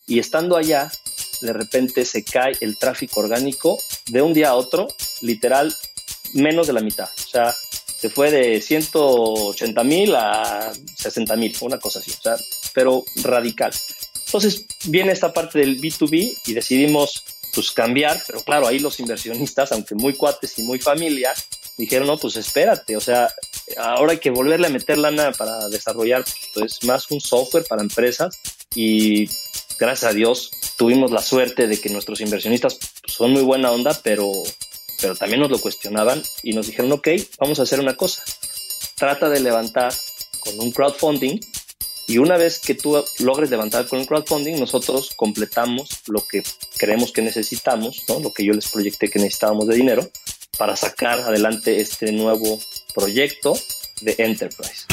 Y estando allá, de repente se cae el tráfico orgánico de un día a otro, literal, menos de la mitad. O sea, se fue de 180,000 a 60,000, una cosa así, o sea, pero radical. Entonces viene esta parte del B2B y decidimos pues cambiar, pero claro, ahí los inversionistas, aunque muy cuates y muy familia, dijeron, no, pues espérate, o sea, ahora hay que volverle a meter lana para desarrollar pues más un software para empresas y gracias a Dios tuvimos la suerte de que nuestros inversionistas pues, son muy buena onda, pero también nos lo cuestionaban y nos dijeron, ok, vamos a hacer una cosa, trata de levantar con un crowdfunding y una vez que tú logres levantar con un crowdfunding, nosotros completamos lo que creemos que necesitamos, ¿no? Lo que yo les proyecté que necesitábamos de dinero para sacar adelante este nuevo proyecto de Enterprise.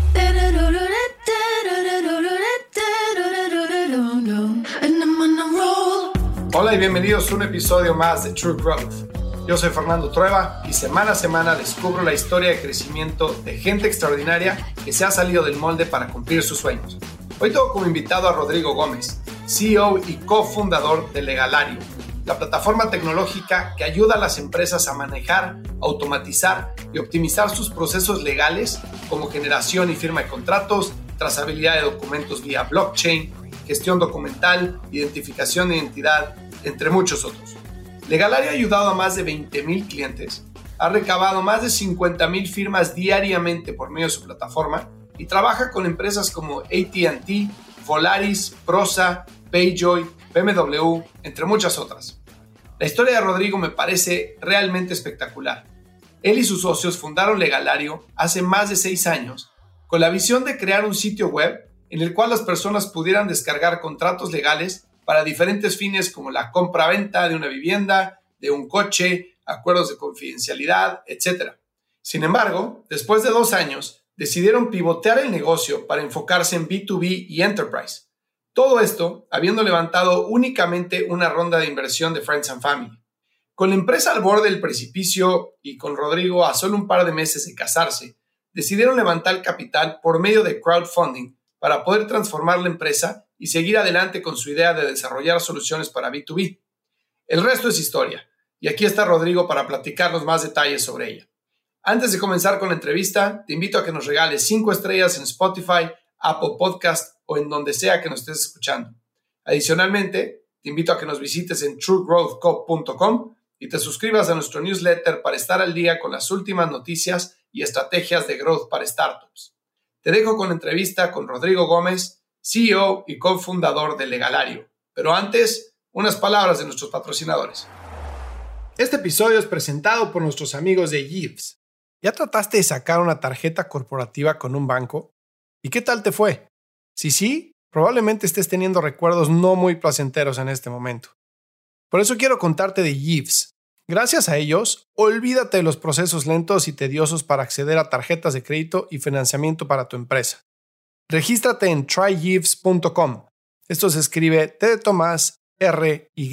Hola y bienvenidos a un episodio más de True Growth. Yo soy Fernando Trueba y semana a semana descubro la historia de crecimiento de gente extraordinaria que se ha salido del molde para cumplir sus sueños. Hoy tengo como invitado a Rodrigo Gómez, CEO y cofundador de Legalario, la plataforma tecnológica que ayuda a las empresas a manejar, automatizar y optimizar sus procesos legales como generación y firma de contratos, trazabilidad de documentos vía blockchain, gestión documental, identificación de identidad, entre muchos otros. Legalario ha ayudado a más de 20,000 clientes, ha recabado más de 50,000 firmas diariamente por medio de su plataforma y trabaja con empresas como AT&T, Volaris, Prosa, Payjoy, BMW, entre muchas otras. La historia de Rodrigo me parece realmente espectacular. Él y sus socios fundaron Legalario hace más de 6 años con la visión de crear un sitio web en el cual las personas pudieran descargar contratos legales para diferentes fines como la compra-venta de una vivienda, de un coche, acuerdos de confidencialidad, etc. Sin embargo, después de 2 años, decidieron pivotear el negocio para enfocarse en B2B y Enterprise. Todo esto habiendo levantado únicamente una ronda de inversión de Friends and Family. Con la empresa al borde del precipicio y con Rodrigo a solo un par de meses de casarse, decidieron levantar capital por medio de crowdfunding para poder transformar la empresa y seguir adelante con su idea de desarrollar soluciones para B2B. El resto es historia, y aquí está Rodrigo para platicarnos más detalles sobre ella. Antes de comenzar con la entrevista, te invito a que nos regales 5 estrellas en Spotify, Apple Podcast o en donde sea que nos estés escuchando. Adicionalmente, te invito a que nos visites en truegrowthco.com y te suscribas a nuestro newsletter para estar al día con las últimas noticias y estrategias de growth para startups. Te dejo con la entrevista con Rodrigo Gómez, CEO y cofundador de Legalario. Pero antes, unas palabras de nuestros patrocinadores. Este episodio es presentado por nuestros amigos de Yves. ¿Ya trataste de sacar una tarjeta corporativa con un banco? ¿Y qué tal te fue? Si sí, probablemente estés teniendo recuerdos no muy placenteros en este momento. Por eso quiero contarte de Yves. Gracias a ellos, olvídate de los procesos lentos y tediosos para acceder a tarjetas de crédito y financiamiento para tu empresa. Regístrate en tryyves.com. Esto se escribe T de Tomás, R, Y,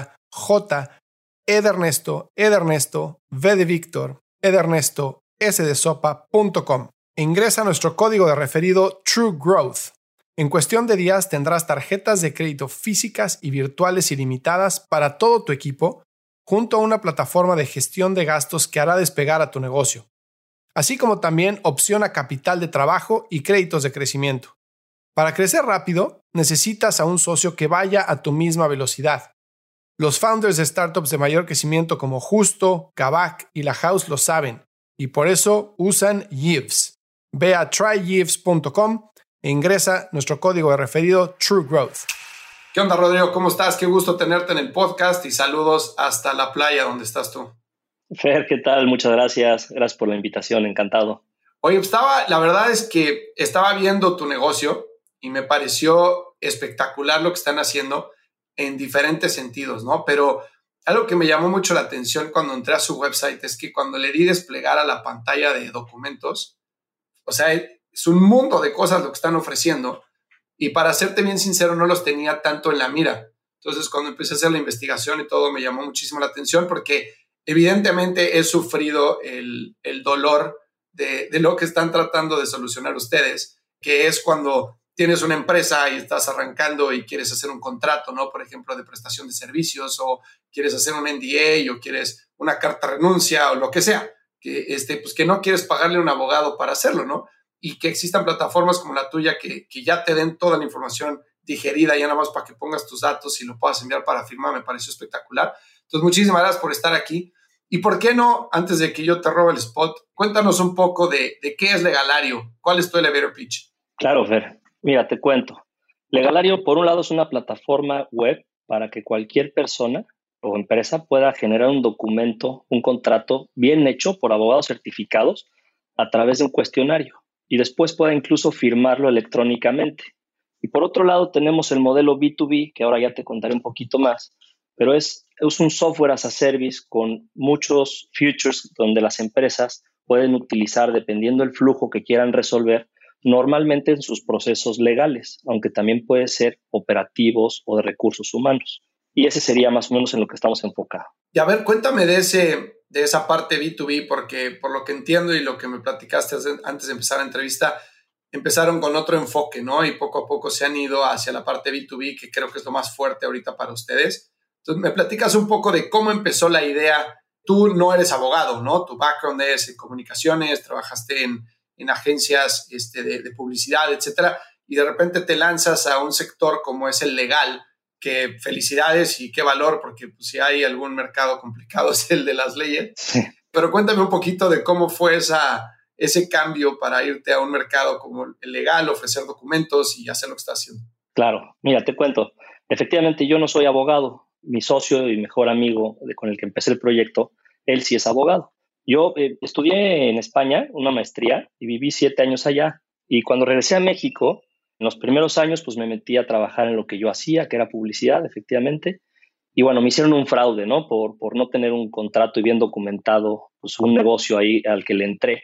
J, E de Ernesto, V de Víctor, E de Ernesto, S de Sopa.com. Ingresa nuestro código de referido TrueGrowth. En cuestión de días tendrás tarjetas de crédito físicas y virtuales ilimitadas para todo tu equipo, junto a una plataforma de gestión de gastos que hará despegar a tu negocio, así como también opción a capital de trabajo y créditos de crecimiento. Para crecer rápido, necesitas a un socio que vaya a tu misma velocidad. Los founders de startups de mayor crecimiento como Justo, Kavak y La House lo saben, y por eso usan Yves. Ve a tryyves.com e ingresa nuestro código de referido TrueGrowth. ¿Qué onda, Rodrigo? ¿Cómo estás? Qué gusto tenerte en el podcast y saludos hasta la playa donde estás tú. Fer, ¿qué tal? Muchas gracias. Gracias por la invitación, encantado. Oye, la verdad es que estaba viendo tu negocio y me pareció espectacular lo que están haciendo en diferentes sentidos, ¿no? Pero algo que me llamó mucho la atención cuando entré a su website es que cuando le di desplegar a la pantalla de documentos, o sea, es un mundo de cosas lo que están ofreciendo y para serte bien sincero no los tenía tanto en la mira. Entonces cuando empecé a hacer la investigación y todo me llamó muchísimo la atención porque evidentemente he sufrido el dolor de lo que están tratando de solucionar ustedes, que es cuando tienes una empresa y estás arrancando y quieres hacer un contrato, ¿no? Por ejemplo, de prestación de servicios, o quieres hacer un NDA, o quieres una carta de renuncia, o lo que sea, pues que no quieres pagarle a un abogado para hacerlo, ¿no? Y que existan plataformas como la tuya que ya te den toda la información digerida, ya nada más para que pongas tus datos y lo puedas enviar para firmar, me pareció espectacular. Entonces, muchísimas gracias por estar aquí. Y por qué no, antes de que yo te robe el spot, cuéntanos un poco de qué es Legalario. ¿Cuál es tu elevator pitch? Claro, Fer. Mira, te cuento. Legalario, por un lado, es una plataforma web para que cualquier persona o empresa pueda generar un documento, un contrato bien hecho por abogados certificados a través de un cuestionario, y después pueda incluso firmarlo electrónicamente. Y por otro lado, tenemos el modelo B2B, que ahora ya te contaré un poquito más, pero es un software as a service con muchos features donde las empresas pueden utilizar dependiendo del flujo que quieran resolver, normalmente en sus procesos legales, aunque también puede ser operativos o de recursos humanos. Y ese sería más o menos en lo que estamos enfocados. Y a ver, cuéntame de esa parte B2B, porque por lo que entiendo y lo que me platicaste antes de empezar la entrevista, empezaron con otro enfoque, ¿no? Y poco a poco se han ido hacia la parte B2B, que creo que es lo más fuerte ahorita para ustedes. Entonces, me platicas un poco de cómo empezó la idea. Tú no eres abogado, ¿no? Tu background es en comunicaciones, trabajaste en agencias de publicidad, etcétera, y de repente te lanzas a un sector como es el legal, que felicidades y qué valor, porque pues, si hay algún mercado complicado es el de las leyes. Sí. Pero cuéntame un poquito de cómo fue ese cambio para irte a un mercado como el legal, ofrecer documentos y hacer lo que estás haciendo. Claro, mira, te cuento. Efectivamente, yo no soy abogado. Mi socio y mejor amigo con el que empecé el proyecto, él sí es abogado. Yo estudié en España una maestría y viví 7 años allá. Y cuando regresé a México, en los primeros años, pues me metí a trabajar en lo que yo hacía, que era publicidad, efectivamente. Y bueno, me hicieron un fraude, ¿no? Por no tener un contrato y bien documentado, pues un negocio ahí al que le entré.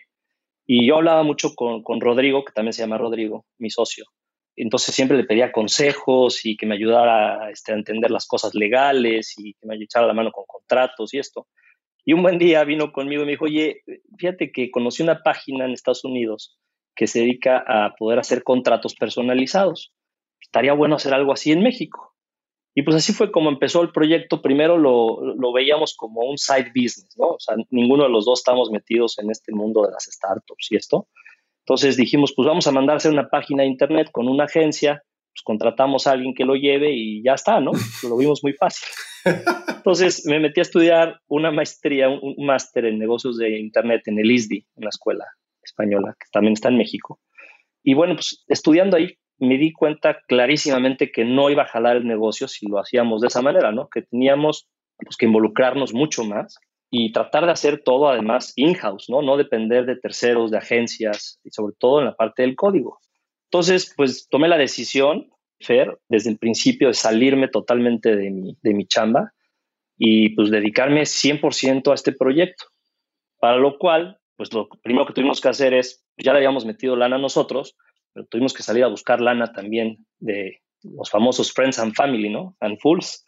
Y yo hablaba mucho con Rodrigo, que también se llama Rodrigo, mi socio. Entonces siempre le pedía consejos y que me ayudara a entender las cosas legales y que me echara la mano con contratos y esto. Y un buen día vino conmigo y me dijo, oye, fíjate que conocí una página en Estados Unidos que se dedica a poder hacer contratos personalizados. Estaría bueno hacer algo así en México. Y pues así fue como empezó el proyecto. Primero lo veíamos como un side business, ¿no? O sea, ninguno de los dos estamos metidos en este mundo de las startups y esto. Entonces dijimos, pues vamos a mandar a hacer una página de internet con una agencia, pues contratamos a alguien que lo lleve y ya está, ¿no? Lo vimos muy fácil. Entonces me metí a estudiar una maestría, un máster en negocios de internet en el ISDI, una escuela española que también está en México. Y bueno, pues estudiando ahí me di cuenta clarísimamente que no iba a jalar el negocio si lo hacíamos de esa manera, ¿no? Que teníamos pues, que involucrarnos mucho más y tratar de hacer todo además in-house, ¿no? No depender de terceros, de agencias y sobre todo en la parte del código. Entonces, pues tomé la decisión, Fer, desde el principio de salirme totalmente de mi chamba y pues dedicarme 100% a este proyecto, para lo cual, pues lo primero que tuvimos que hacer es, ya le habíamos metido lana a nosotros, pero tuvimos que salir a buscar lana también de los famosos friends and family, ¿no? And fools.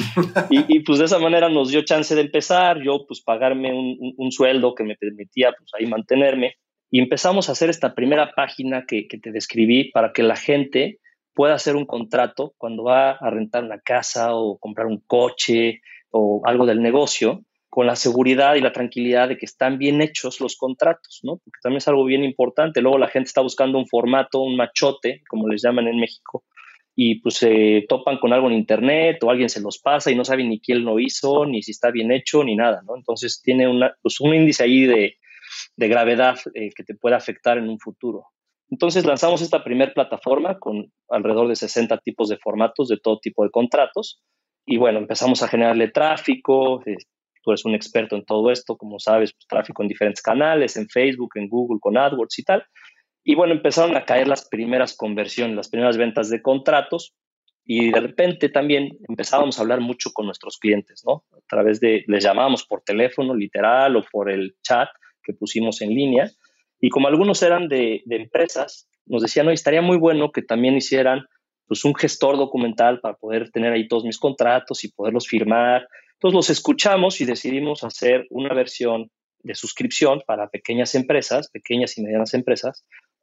y pues de esa manera nos dio chance de empezar, yo pues pagarme un sueldo que me permitía pues ahí mantenerme. Y empezamos a hacer esta primera página que te describí para que la gente pueda hacer un contrato cuando va a rentar una casa o comprar un coche o algo del negocio, con la seguridad y la tranquilidad de que están bien hechos los contratos, ¿no? Porque también es algo bien importante. Luego la gente está buscando un formato, un machote, como les llaman en México, y pues se topan con algo en internet o alguien se los pasa y no saben ni quién lo hizo, ni si está bien hecho, ni nada, ¿no? Entonces tiene pues un índice ahí de gravedad que te puede afectar en un futuro. Entonces lanzamos esta primera plataforma con alrededor de 60 tipos de formatos de todo tipo de contratos y bueno, empezamos a generarle tráfico. Tú eres un experto en todo esto, como sabes, pues, tráfico en diferentes canales, en Facebook, en Google, con AdWords y tal. Y bueno, empezaron a caer las primeras conversiones, las primeras ventas de contratos y de repente también empezábamos a hablar mucho con nuestros clientes, ¿no? A través les llamábamos por teléfono, literal, o por el chat que pusimos en línea. Y como algunos eran de empresas, nos decían, no, estaría muy bueno que también hicieran pues, un gestor documental para poder tener ahí todos mis contratos y poderlos firmar. Entonces los escuchamos y decidimos hacer una versión de suscripción para pequeñas empresas, pequeñas y medianas empresas,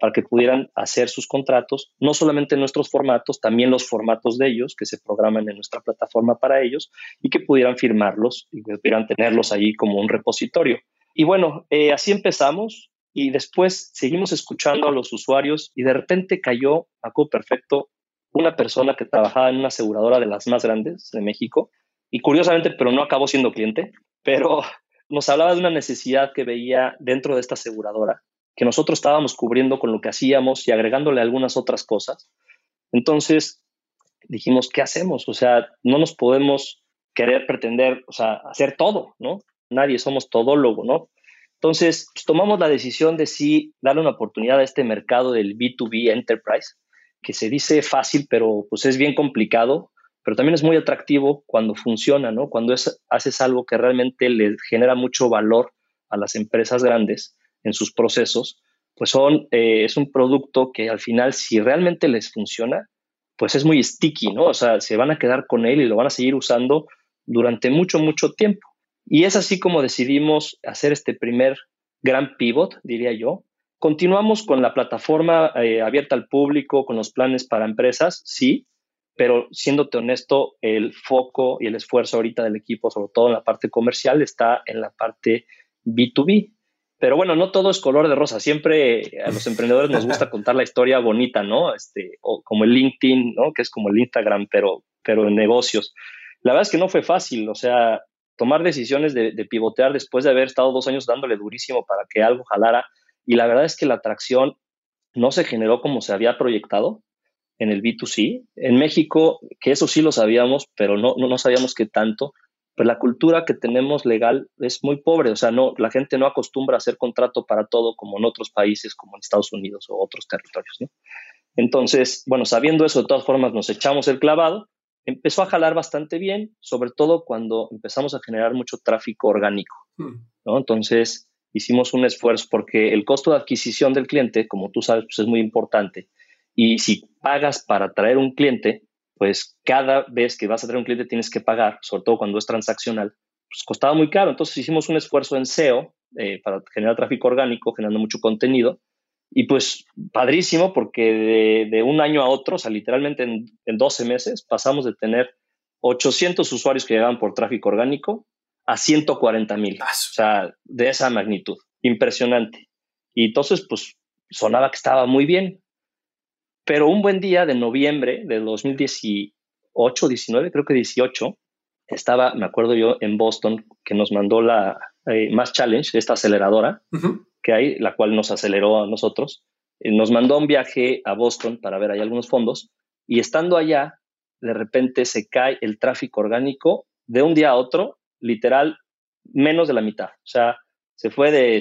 para que pudieran hacer sus contratos, no solamente en nuestros formatos, también los formatos de ellos que se programan en nuestra plataforma para ellos y que pudieran firmarlos y que pudieran tenerlos ahí como un repositorio. Y bueno, así empezamos y después seguimos escuchando a los usuarios y de repente cayó, me acuerdo perfecto, una persona que trabajaba en una aseguradora de las más grandes de México y curiosamente, pero no acabó siendo cliente, pero nos hablaba de una necesidad que veía dentro de esta aseguradora, que nosotros estábamos cubriendo con lo que hacíamos y agregándole algunas otras cosas. Entonces dijimos, ¿qué hacemos? O sea, no nos podemos querer pretender, o sea, hacer todo, ¿no? Nadie somos todólogo, ¿no? Entonces, pues, tomamos la decisión de sí darle una oportunidad a este mercado del B2B Enterprise, que se dice fácil, pero pues es bien complicado, pero también es muy atractivo cuando funciona, ¿no? Cuando haces algo que realmente le genera mucho valor a las empresas grandes en sus procesos, pues es un producto que al final, si realmente les funciona, pues es muy sticky, ¿no? O sea, se van a quedar con él y lo van a seguir usando durante mucho, mucho tiempo. Y es así como decidimos hacer este primer gran pivot, diría yo. Continuamos con la plataforma abierta al público, con los planes para empresas, sí, pero siéndote honesto, el foco y el esfuerzo ahorita del equipo, sobre todo en la parte comercial, está en la parte B2B. Pero bueno, no todo es color de rosa. Siempre a los emprendedores nos gusta contar la historia bonita, ¿no? O como el LinkedIn, ¿no? Que es como el Instagram, pero en negocios. La verdad es que no fue fácil. O sea, tomar decisiones de pivotear después de haber estado 2 años dándole durísimo para que algo jalara. Y la verdad es que la atracción no se generó como se había proyectado en el B2C. En México, que eso sí lo sabíamos, pero no sabíamos qué tanto, pues la cultura que tenemos legal es muy pobre. O sea, la gente no acostumbra a hacer contrato para todo como en otros países, como en Estados Unidos o otros territorios, ¿no? Entonces, bueno, sabiendo eso, de todas formas nos echamos el clavado. Empezó a jalar bastante bien, sobre todo cuando empezamos a generar mucho tráfico orgánico, ¿no? Entonces, hicimos un esfuerzo porque el costo de adquisición del cliente, como tú sabes, pues es muy importante. Y si pagas para traer un cliente, pues cada vez que vas a traer un cliente tienes que pagar, sobre todo cuando es transaccional, pues costaba muy caro. Entonces hicimos un esfuerzo en SEO para generar tráfico orgánico, generando mucho contenido. Y pues padrísimo porque de un año a otro, o sea, literalmente en 12 meses, pasamos de tener 800 usuarios que llegaban por tráfico orgánico a 140,000. O sea, de esa magnitud. Impresionante. Y entonces, pues sonaba que estaba muy bien. Pero un buen día de noviembre de 2018, 19, creo que 18, estaba, me acuerdo yo, en Boston, que nos mandó la Mass Challenge, esta aceleradora que hay, la cual nos aceleró a nosotros. Nos mandó un viaje a Boston para ver ahí algunos fondos y estando allá, de repente se cae el tráfico orgánico de un día a otro, literal, menos de la mitad. O sea, se fue de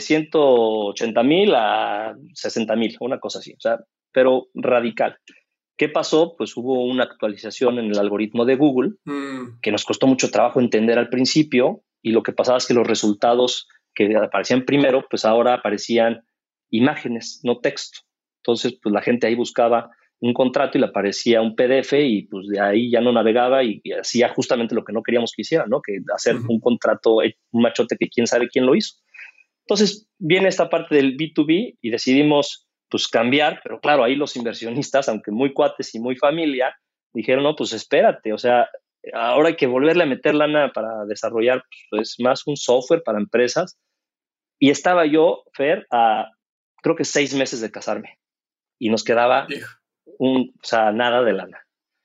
180,000 a 60,000, una cosa así. O sea, pero radical. ¿Qué pasó? Pues hubo una actualización en el algoritmo de Google que nos costó mucho trabajo entender al principio y lo que pasaba es que los resultados que aparecían primero, pues ahora aparecían imágenes, no texto. Entonces, pues la gente ahí buscaba un contrato y le aparecía un PDF y pues de ahí ya no navegaba y hacía justamente lo que no queríamos que hiciera, ¿no? Que hacer un contrato, un machote que quién sabe quién lo hizo. Entonces, viene esta parte del B2B y decidimos pues cambiar, pero claro, ahí los inversionistas, aunque muy cuates y muy familia, dijeron, no, pues espérate, o sea, ahora hay que volverle a meter lana para desarrollar pues, más un software para empresas. Y estaba yo, Fer, creo que 6 meses de casarme y nos quedaba o sea, nada de lana.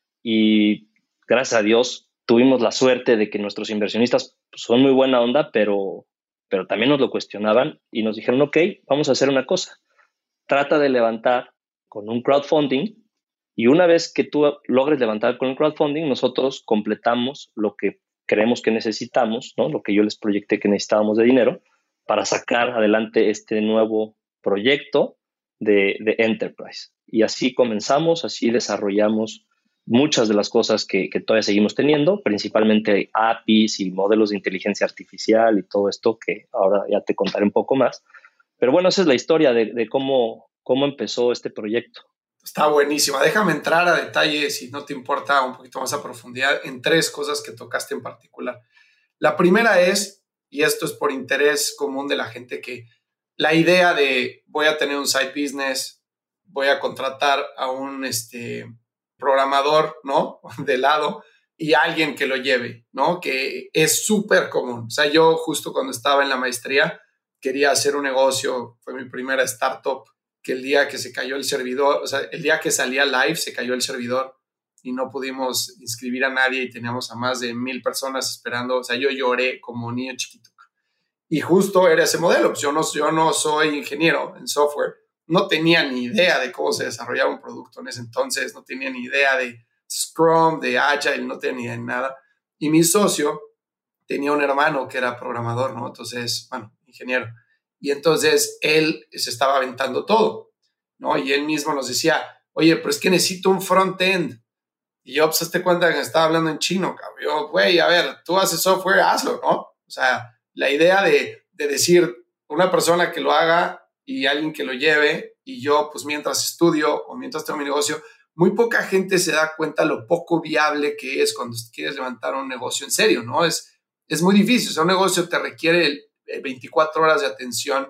Y gracias a Dios tuvimos la suerte de que nuestros inversionistas pues, son muy buena onda, pero también nos lo cuestionaban y nos dijeron, ok, vamos a hacer una cosa. Trata de levantar con un crowdfunding y una vez que tú logres levantar con un crowdfunding, nosotros completamos lo que creemos que necesitamos, ¿no? Lo que yo les proyecté que necesitábamos de dinero para sacar adelante este nuevo proyecto de Enterprise. Y así comenzamos, así desarrollamos muchas de las cosas que todavía seguimos teniendo, principalmente APIs y modelos de inteligencia artificial y todo esto que ahora ya te contaré un poco más. Pero bueno, esa es la historia de cómo empezó este proyecto. Está buenísima. Déjame entrar a detalle, si no te importa, un poquito más a profundidad en 3 cosas que tocaste en particular. La primera es, y esto es por interés común de la gente, que la idea de voy a tener un side business, voy a contratar a un programador, ¿no? De lado y alguien que lo lleve, ¿no? Que es súper común. O sea, yo justo cuando estaba en la maestría quería hacer un negocio, fue mi primera startup, que el día que se cayó el servidor, o sea, el día que salía live se cayó el servidor y no pudimos inscribir a nadie y teníamos a más de 1,000 personas esperando. O sea, yo lloré como niño chiquito. Y justo era ese modelo. Yo no soy ingeniero en software. No tenía ni idea de cómo se desarrollaba un producto en ese entonces. No tenía ni idea de Scrum, de Agile, no tenía ni idea de nada. Y mi socio tenía un hermano que era programador, ¿no? Entonces, bueno, ingeniero. Y entonces él se estaba aventando todo, ¿no? Y él mismo nos decía, oye, pero es que necesito un front-end. Y yo, pues, hazte cuenta que estaba hablando en chino, cabrón. Yo, güey, a ver, tú haces software, hazlo, ¿no? O sea, la idea de decir una persona que lo haga y alguien que lo lleve y yo, pues, mientras estudio o mientras tengo mi negocio, muy poca gente se da cuenta lo poco viable que es cuando quieres levantar un negocio en serio, ¿no? Es muy difícil. O sea, un negocio te requiere 24 horas de atención,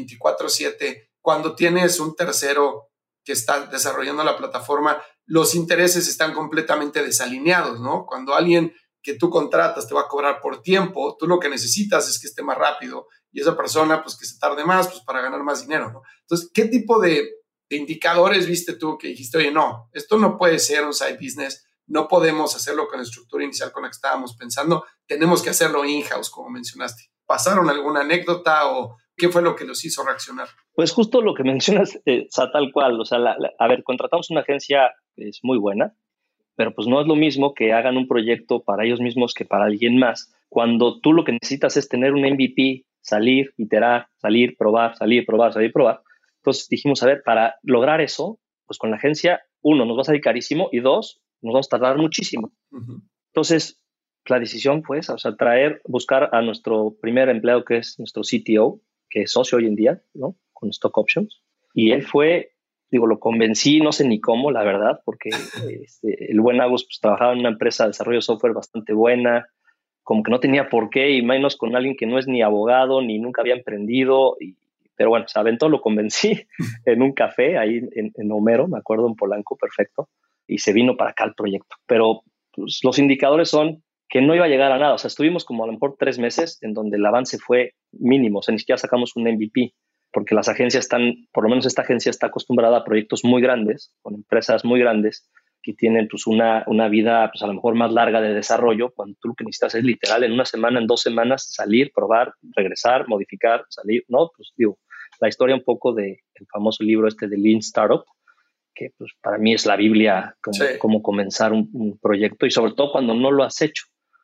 24/7. Cuando tienes un tercero que está desarrollando la plataforma, los intereses están completamente desalineados, ¿no? Cuando alguien que tú contratas te va a cobrar por tiempo, tú lo que necesitas es que esté más rápido y esa persona, pues, que se tarde más, pues, para ganar más dinero, ¿no? Entonces, ¿qué tipo de indicadores viste tú que dijiste, oye, no, esto no puede ser un side business, no podemos hacerlo con la estructura inicial con la que estábamos pensando, tenemos que hacerlo in-house, como mencionaste? ¿Pasaron alguna anécdota o qué fue lo que los hizo reaccionar? Pues justo lo que mencionas, o sea, tal cual. O sea, a ver, contratamos una agencia que es muy buena, pero pues no es lo mismo que hagan un proyecto para ellos mismos que para alguien más. Cuando tú lo que necesitas es tener un MVP, salir, iterar, salir, probar, salir, probar, salir, probar. Entonces dijimos, a ver, para lograr eso, pues con la agencia, uno, nos va a salir carísimo y dos, nos vamos a tardar muchísimo. Uh-huh. Entonces, la decisión fue esa, o sea, buscar a nuestro primer empleado, que es nuestro CTO, que es socio hoy en día, ¿no? Con stock options. Y él fue, digo, lo convencí, no sé ni cómo, la verdad, porque el buen Agus pues, trabajaba en una empresa de desarrollo de software bastante buena, como que no tenía por qué, y menos con alguien que no es ni abogado, ni nunca había emprendido. Pero bueno, se aventó, lo convencí en un café ahí en Homero, me acuerdo, en Polanco, perfecto, y se vino para acá el proyecto. Pero pues, los indicadores son que no iba a llegar a nada. O sea, estuvimos como a lo mejor 3 meses en donde el avance fue mínimo. O sea, ni siquiera sacamos un MVP, porque las agencias están, por lo menos esta agencia está acostumbrada a proyectos muy grandes, con empresas muy grandes, que tienen pues una vida pues a lo mejor más larga de desarrollo, cuando tú lo que necesitas es literal en una semana, en 2 semanas, salir, probar, regresar, modificar, salir, ¿no? Pues digo, la historia un poco del famoso libro de Lean Startup, que pues para mí es la Biblia como comenzar un proyecto y sobre todo cuando no lo has hecho.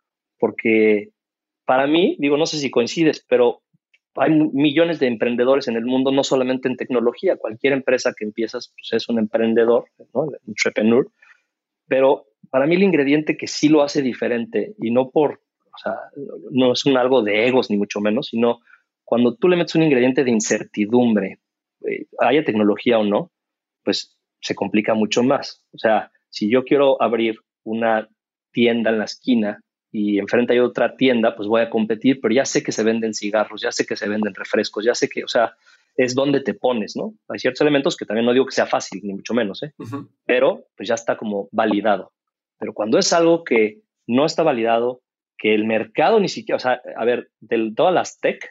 Porque para mí, digo, no sé si coincides, pero hay millones de emprendedores en el mundo, no solamente en tecnología. Cualquier empresa que empiezas pues es un emprendedor, ¿no? Entrepreneur. Pero para mí el ingrediente que sí lo hace diferente y no o sea, no es algo de egos ni mucho menos, sino cuando tú le metes un ingrediente de incertidumbre, haya tecnología o no, pues se complica mucho más. O sea, si yo quiero abrir una tienda en la esquina y enfrente hay otra tienda, pues voy a competir, pero ya sé que se venden cigarros, ya sé que se venden refrescos, ya sé que, o sea, es donde te pones, ¿no? Hay ciertos elementos que también no digo que sea fácil, ni mucho menos, Uh-huh. pero pues ya está como validado. Pero cuando es algo que no está validado, que el mercado ni siquiera, o sea, a ver, de todas las tech,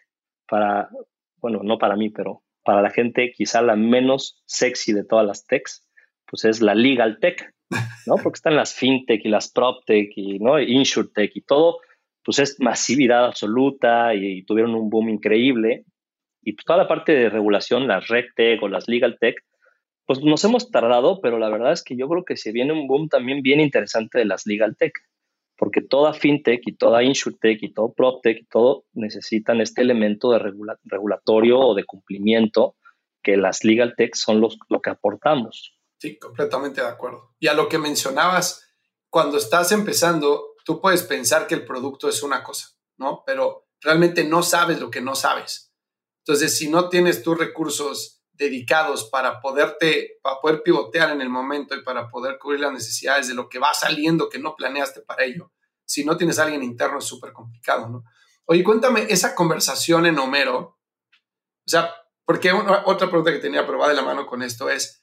bueno, no para mí, pero para la gente quizá la menos sexy de todas las techs, pues es la legal tech, ¿no? Porque están las fintech y las proptech y, ¿no? Insurtech y todo, pues es masividad absoluta y tuvieron un boom increíble. Y pues toda la parte de regulación, las regtech o las legal tech, pues nos hemos tardado, pero la verdad es que yo creo que se viene un boom también bien interesante de las legal tech, porque toda fintech y toda insurtech y todo proptech y todo necesitan este elemento de regulatorio o de cumplimiento que las legal tech son lo que aportamos. Sí, completamente de acuerdo. Y a lo que mencionabas, cuando estás empezando, tú puedes pensar que el producto es una cosa, ¿no? Pero realmente no sabes lo que no sabes. Entonces, si no tienes tus recursos dedicados para poder pivotear en el momento y para poder cubrir las necesidades de lo que va saliendo que no planeaste para ello, si no tienes a alguien interno es súper complicado, ¿no? Oye, cuéntame esa conversación en Homero, o sea, porque otra pregunta que tenía, pero va de la mano con esto es,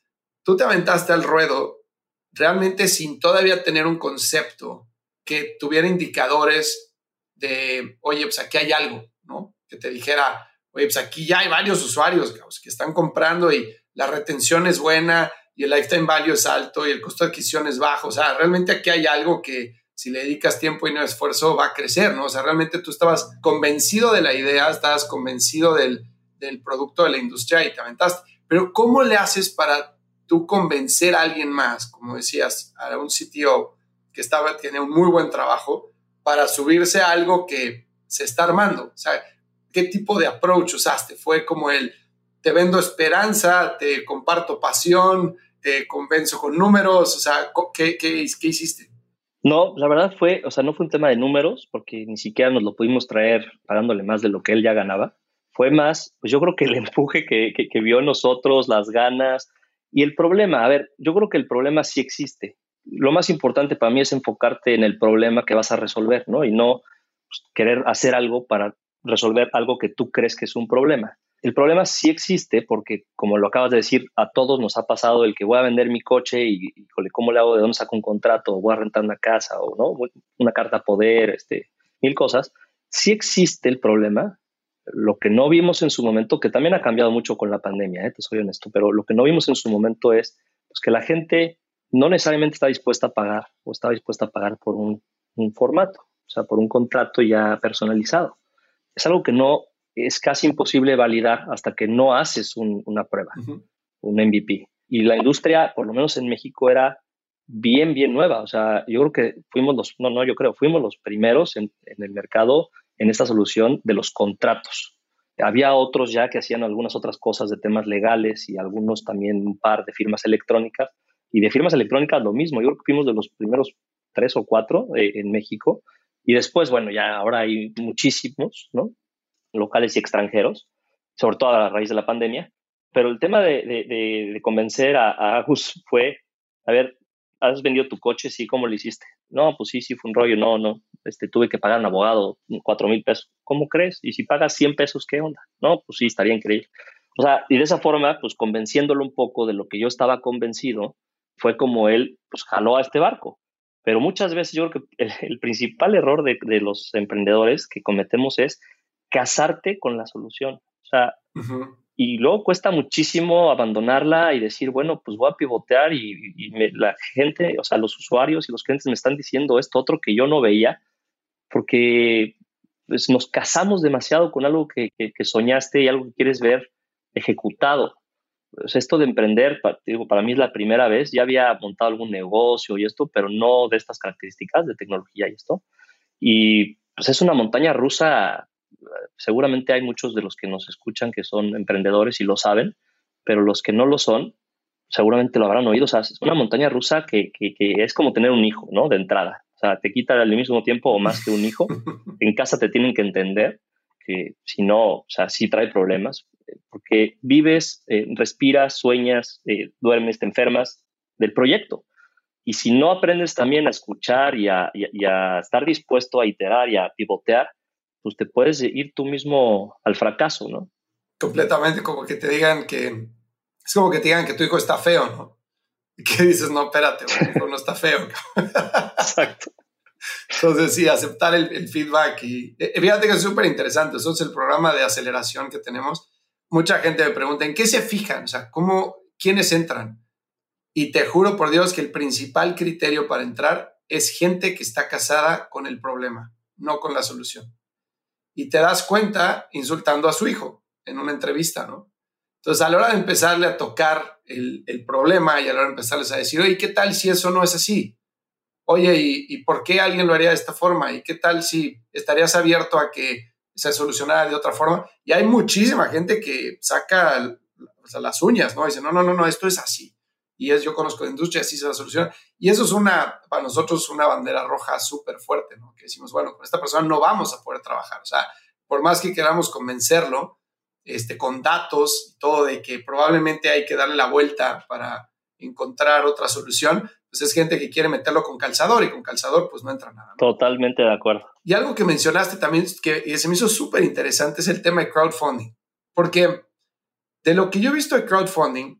tú te aventaste al ruedo realmente sin todavía tener un concepto que tuviera indicadores de, oye, pues aquí hay algo, ¿no? Que te dijera, oye, pues aquí ya hay varios usuarios que están comprando y la retención es buena y el lifetime value es alto y el costo de adquisición es bajo. O sea, realmente aquí hay algo que si le dedicas tiempo y no esfuerzo va a crecer, ¿no? O sea, realmente tú estabas convencido de la idea, estabas convencido del producto de la industria y te aventaste. Pero ¿cómo le haces para tú convencer a alguien más, como decías, a un CTO que tiene un muy buen trabajo para subirse a algo que se está armando? O sea, ¿qué tipo de approach usaste? ¿Fue como te vendo esperanza, te comparto pasión, te convenzo con números? O sea, ¿qué hiciste? No, la verdad no fue un tema de números, porque ni siquiera nos lo pudimos traer pagándole más de lo que él ya ganaba. Fue más, pues yo creo que el empuje que vio en nosotros, las ganas y el problema. A ver, yo creo que el problema sí existe. Lo más importante para mí es enfocarte en el problema que vas a resolver, ¿no? Y no pues, querer hacer algo para resolver algo que tú crees que es un problema. El problema sí existe porque, como lo acabas de decir, a todos nos ha pasado el que voy a vender mi coche y ¿cómo le hago? ¿De dónde saco un contrato? ¿O voy a rentar una casa? ¿O no? Una carta a poder, mil cosas. Sí existe el problema. Lo que no vimos en su momento, que también ha cambiado mucho con la pandemia, te soy honesto, pero lo que no vimos en su momento es pues, que la gente no necesariamente está dispuesta a pagar o está dispuesta a pagar por un formato, o sea, por un contrato ya personalizado. Es algo que no es casi imposible validar hasta que no haces una prueba, un MVP. Y la industria, por lo menos en México, era bien nueva. O sea, yo creo que fuimos los primeros en el mercado en esta solución de los contratos. Había otros ya que hacían algunas otras cosas de temas legales y algunos también un par de firmas electrónicas. Y de firmas electrónicas lo mismo. Yo creo que fuimos de los primeros 3 o 4 en México. Y después, bueno, ya ahora hay muchísimos, ¿no? Locales y extranjeros, sobre todo a raíz de la pandemia. Pero el tema de convencer a Agus fue, a ver, ¿has vendido tu coche? Sí, ¿cómo lo hiciste? No, pues sí fue un rollo, no, tuve que pagar a un abogado 4,000 pesos. ¿Cómo crees? Y si pagas 100 pesos, ¿qué onda? No, pues sí, estaría increíble. O sea, y de esa forma, pues convenciéndolo un poco de lo que yo estaba convencido, fue como él, pues jaló a este barco. Pero muchas veces yo creo que el principal error de los emprendedores que cometemos es casarte con la solución. O sea, y luego cuesta muchísimo abandonarla y decir, bueno, pues voy a pivotear la gente, o sea, los usuarios y los clientes me están diciendo esto otro que yo no veía, porque pues, nos casamos demasiado con algo que soñaste y algo que quieres ver ejecutado. Pues esto de emprender, para mí es la primera vez. Ya había montado algún negocio y esto, pero no de estas características de tecnología y esto. Y pues es una montaña rusa. Seguramente hay muchos de los que nos escuchan que son emprendedores y lo saben, pero los que no lo son, seguramente lo habrán oído. O sea, es una montaña rusa que es como tener un hijo, ¿no? De entrada. O sea, te quita al mismo tiempo o más que un hijo. En casa te tienen que entender que si no, o sea, sí trae problemas, porque vives, respiras, sueñas, duermes, te enfermas del proyecto. Y si no aprendes también a escuchar y a estar dispuesto a iterar y a pivotear, pues te puedes ir tú mismo al fracaso, ¿no? Completamente, como que te digan es como que te digan que tu hijo está feo, ¿no? Y que dices, no, espérate, mi hijo no está feo. Exacto. Entonces, sí, aceptar el feedback. Y fíjate que es súper interesante. Eso es el programa de aceleración que tenemos. Mucha gente me pregunta, ¿en qué se fijan? O sea, ¿quiénes entran? Y te juro por Dios que el principal criterio para entrar es gente que está casada con el problema, no con la solución. Y te das cuenta insultando a su hijo en una entrevista, ¿no? Entonces, a la hora de empezarle a tocar el problema y a la hora de empezarles a decir, oye, ¿qué tal si eso no es así? Oye, ¿y por qué alguien lo haría de esta forma? ¿Y qué tal si estarías abierto a que se solucionara de otra forma? Y hay muchísima gente que saca las uñas, ¿no? Dice, no, esto es así. Y yo conozco de industria, así se va a solucionar. Y eso es para nosotros una bandera roja súper fuerte, ¿no? Que decimos, bueno, con esta persona no vamos a poder trabajar. O sea, por más que queramos convencerlo, con datos y todo de que probablemente hay que darle la vuelta para encontrar otra solución, pues es gente que quiere meterlo con calzador y con calzador pues no entra nada, ¿no? Totalmente de acuerdo. Y algo que mencionaste también que se me hizo súper interesante es el tema de crowdfunding. Porque de lo que yo he visto de crowdfunding,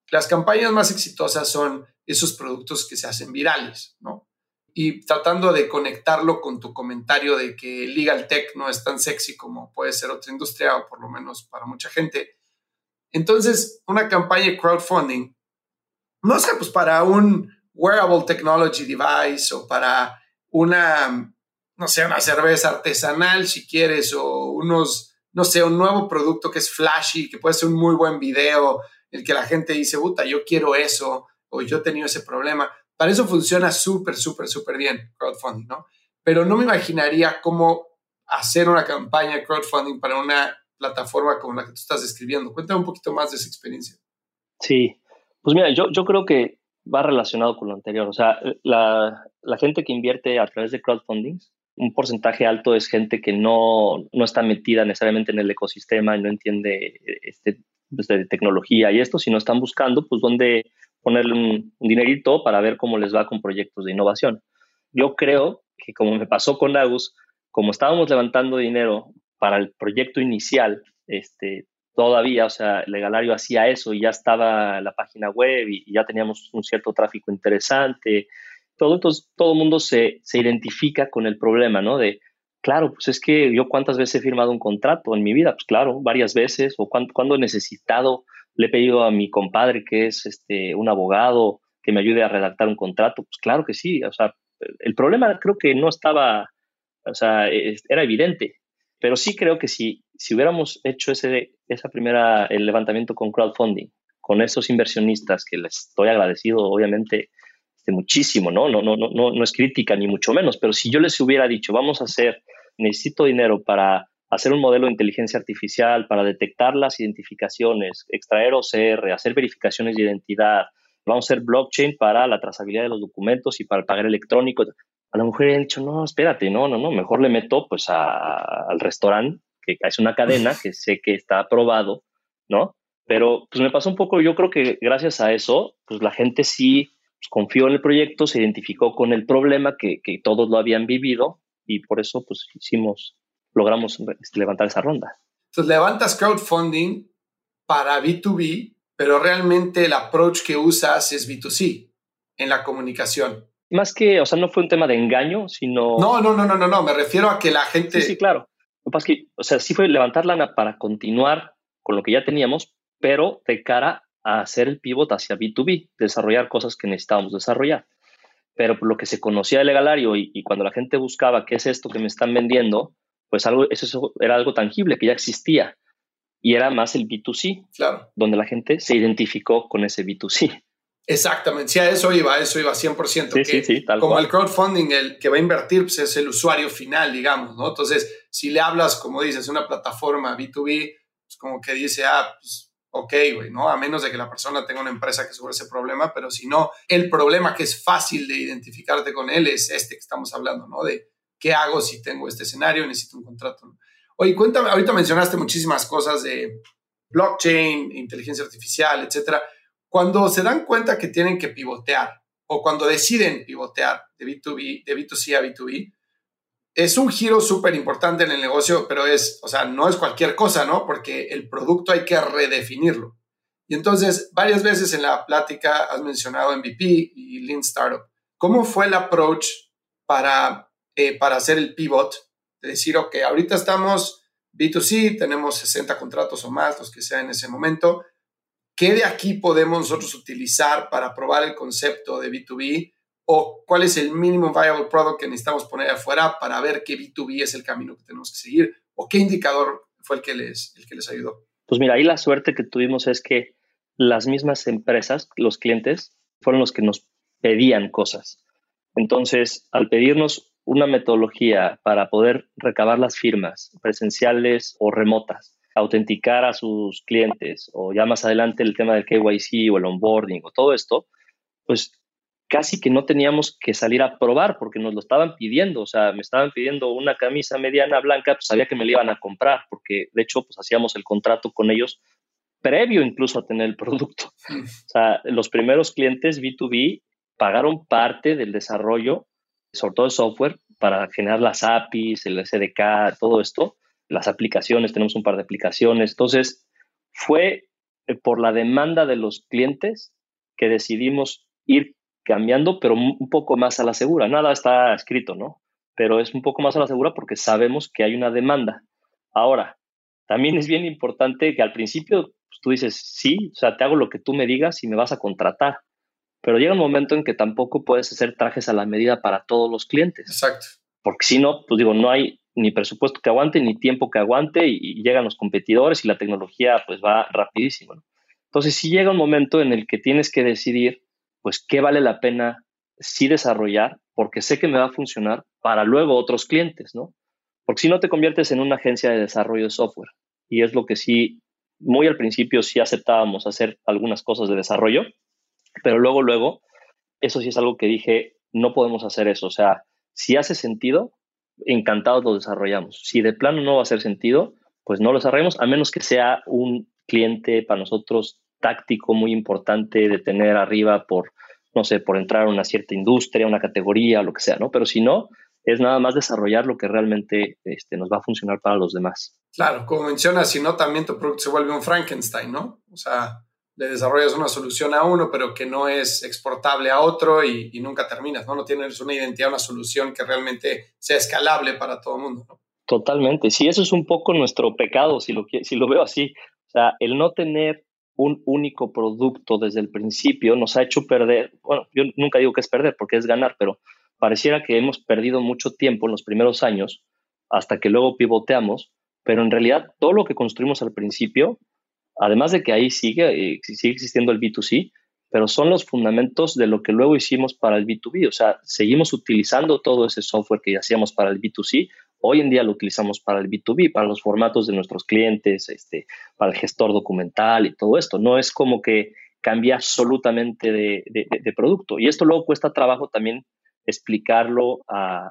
Las campañas más exitosas son esos productos que se hacen virales, ¿no? Y tratando de conectarlo con tu comentario de que Legal Tech no es tan sexy como puede ser otra industria, o por lo menos para mucha gente. Entonces, una campaña de crowdfunding, no sé, pues para un wearable technology device o para una, no sé, una cerveza artesanal, si quieres, o unos, no sé, un nuevo producto que es flashy, que puede ser un muy buen video, el que la gente dice, puta, yo quiero eso, o yo he tenido ese problema. Para eso funciona súper, súper, súper bien crowdfunding, ¿no? Pero no me imaginaría cómo hacer una campaña de crowdfunding para una plataforma como la que tú estás describiendo. Cuéntame un poquito más de esa experiencia. Sí, pues mira, yo creo que va relacionado con lo anterior. O sea, la gente que invierte a través de crowdfunding, un porcentaje alto es gente que no está metida necesariamente en el ecosistema y no entiende pues, de tecnología y esto, sino están buscando pues dónde ponerle un dinerito para ver cómo les va con proyectos de innovación. Yo creo que como me pasó con Agus, como estábamos levantando dinero para el proyecto inicial, todavía, o sea, Legalario hacía eso y ya estaba la página web y ya teníamos un cierto tráfico interesante. Entonces, todo el mundo se identifica con el problema, ¿no? De, claro, pues es que yo cuántas veces he firmado un contrato en mi vida, pues claro, varias veces, o cuando he necesitado, le he pedido a mi compadre que es un abogado que me ayude a redactar un contrato, pues claro que sí, o sea, el problema creo que no estaba, o sea, era evidente, pero sí creo que si hubiéramos hecho el levantamiento con crowdfunding, con esos inversionistas que les estoy agradecido, obviamente, muchísimo, ¿no? No es crítica ni mucho menos, pero si yo les hubiera dicho, necesito dinero para hacer un modelo de inteligencia artificial, para detectar las identificaciones, extraer OCR, hacer verificaciones de identidad, vamos a hacer blockchain para la trazabilidad de los documentos y para el pagar electrónico, a lo mejor he dicho, no, espérate, no, mejor le meto pues al restaurante, que es una cadena que sé que está aprobado, ¿no? Pero pues me pasó un poco, yo creo que gracias a eso, pues la gente sí pues, confió en el proyecto, se identificó con el problema que todos lo habían vivido y por eso pues logramos levantar esa ronda. Entonces levantas crowdfunding para B2B, pero realmente el approach que usas es B2C en la comunicación. Más que, o sea, no fue un tema de engaño, sino... No, me refiero a que la gente... Sí, claro. Lo que pasa es que, o sea, sí fue levantar lana para continuar con lo que ya teníamos, pero de cara a hacer el pivot hacia B2B, desarrollar cosas que necesitábamos desarrollar. Pero por lo que se conocía de Legalario y cuando la gente buscaba qué es esto que me están vendiendo, pues eso era algo tangible que ya existía y era más el B2C, claro, donde la gente se identificó con ese B2C. Exactamente, sí, a eso iba 100%. Sí, tal como cual. El crowdfunding, el que va a invertir pues es el usuario final, digamos, ¿no? Entonces, si le hablas, como dices, una plataforma B2B, pues como que dice, pues ok, güey, ¿no? A menos de que la persona tenga una empresa que sobre ese problema, pero si no, el problema que es fácil de identificarte con él es que estamos hablando, ¿no? De qué hago si tengo este escenario, necesito un contrato, ¿no? Oye, cuéntame, ahorita mencionaste muchísimas cosas de blockchain, inteligencia artificial, etcétera. Cuando se dan cuenta que tienen que pivotear o cuando deciden pivotear de B2C a B2B, es un giro súper importante en el negocio, pero no es cualquier cosa, ¿no? Porque el producto hay que redefinirlo. Y entonces, varias veces en la plática has mencionado MVP y Lean Startup. ¿Cómo fue el approach para hacer el pivot? De decir, ok, ahorita estamos B2C, tenemos 60 contratos o más, los que sea en ese momento. ¿Qué de aquí podemos nosotros utilizar para probar el concepto de B2B? ¿O cuál es el minimum viable product que necesitamos poner afuera para ver qué B2B es el camino que tenemos que seguir? ¿O qué indicador fue el que les ayudó? Pues mira, ahí la suerte que tuvimos es que las mismas empresas, los clientes, fueron los que nos pedían cosas. Entonces, al pedirnos una metodología para poder recabar las firmas presenciales o remotas, autenticar a sus clientes o ya más adelante el tema del KYC o el onboarding o todo esto, pues casi que no teníamos que salir a probar porque nos lo estaban pidiendo. O sea, me estaban pidiendo una camisa mediana blanca, pues sabía que me la iban a comprar porque de hecho pues hacíamos el contrato con ellos previo incluso a tener el producto. O sea, los primeros clientes B2B pagaron parte del desarrollo, sobre todo el software, para generar las APIs, el SDK, todo esto, las aplicaciones, tenemos un par de aplicaciones. Entonces, fue por la demanda de los clientes que decidimos ir cambiando, pero un poco más a la segura. Nada está escrito, ¿no? Pero es un poco más a la segura porque sabemos que hay una demanda. Ahora, también es bien importante que al principio pues, tú dices, sí, o sea, te hago lo que tú me digas y me vas a contratar. Pero llega un momento en que tampoco puedes hacer trajes a la medida para todos los clientes. Exacto. Porque si no, pues digo, no hay ni presupuesto que aguante, ni tiempo que aguante, y llegan los competidores y la tecnología pues va rapidísimo, ¿no? Entonces sí llega un momento en el que tienes que decidir pues qué vale la pena sí desarrollar, porque sé que me va a funcionar para luego otros clientes, ¿no? Porque si no te conviertes en una agencia de desarrollo de software, y es lo que sí, muy al principio sí aceptábamos hacer algunas cosas de desarrollo, pero luego, eso sí es algo que dije, no podemos hacer eso. O sea, si hace sentido, encantados lo desarrollamos. Si de plano no va a hacer sentido, pues no lo desarrollamos, a menos que sea un cliente para nosotros táctico muy importante de tener arriba por, no sé, por entrar a una cierta industria, una categoría, lo que sea, ¿no? Pero si no, es nada más desarrollar lo que realmente nos va a funcionar para los demás. Claro, como mencionas, si no, también tu producto se vuelve un Frankenstein, ¿no? O sea, le desarrollas una solución a uno, pero que no es exportable a otro y nunca terminas, ¿no? No tienes una identidad, una solución que realmente sea escalable para todo el mundo, ¿no? Totalmente. Sí, eso es un poco nuestro pecado, si lo veo así. O sea, el no tener un único producto desde el principio nos ha hecho perder, bueno, yo nunca digo que es perder porque es ganar, pero pareciera que hemos perdido mucho tiempo en los primeros años hasta que luego pivoteamos, pero en realidad todo lo que construimos al principio, además de que ahí sigue existiendo el B2C, pero son los fundamentos de lo que luego hicimos para el B2B. O sea, seguimos utilizando todo ese software que hacíamos para el B2C. Hoy en día lo utilizamos para el B2B, para los formatos de nuestros clientes, para el gestor documental y todo esto. No es como que cambia absolutamente de producto. Y esto luego cuesta trabajo también explicarlo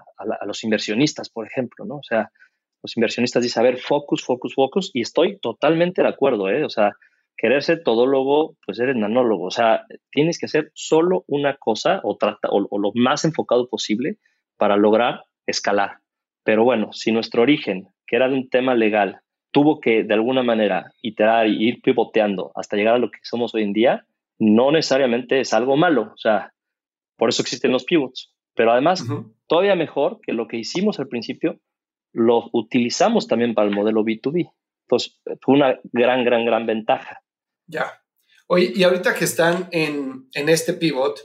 a los inversionistas, por ejemplo, ¿no? O sea, los inversionistas dicen, a ver, focus, focus, focus, y estoy totalmente de acuerdo, ¿eh? O sea, querer ser todólogo, pues eres nanólogo. O sea, tienes que hacer solo una cosa o lo más enfocado posible para lograr escalar. Pero bueno, si nuestro origen, que era de un tema legal, tuvo que de alguna manera iterar y ir pivoteando hasta llegar a lo que somos hoy en día, no necesariamente es algo malo. O sea, por eso existen los pivots. Pero además, todavía mejor que lo que hicimos al principio, lo utilizamos también para el modelo B2B. Entonces, fue una gran ventaja. Ya. Oye, y ahorita que están en este pivot,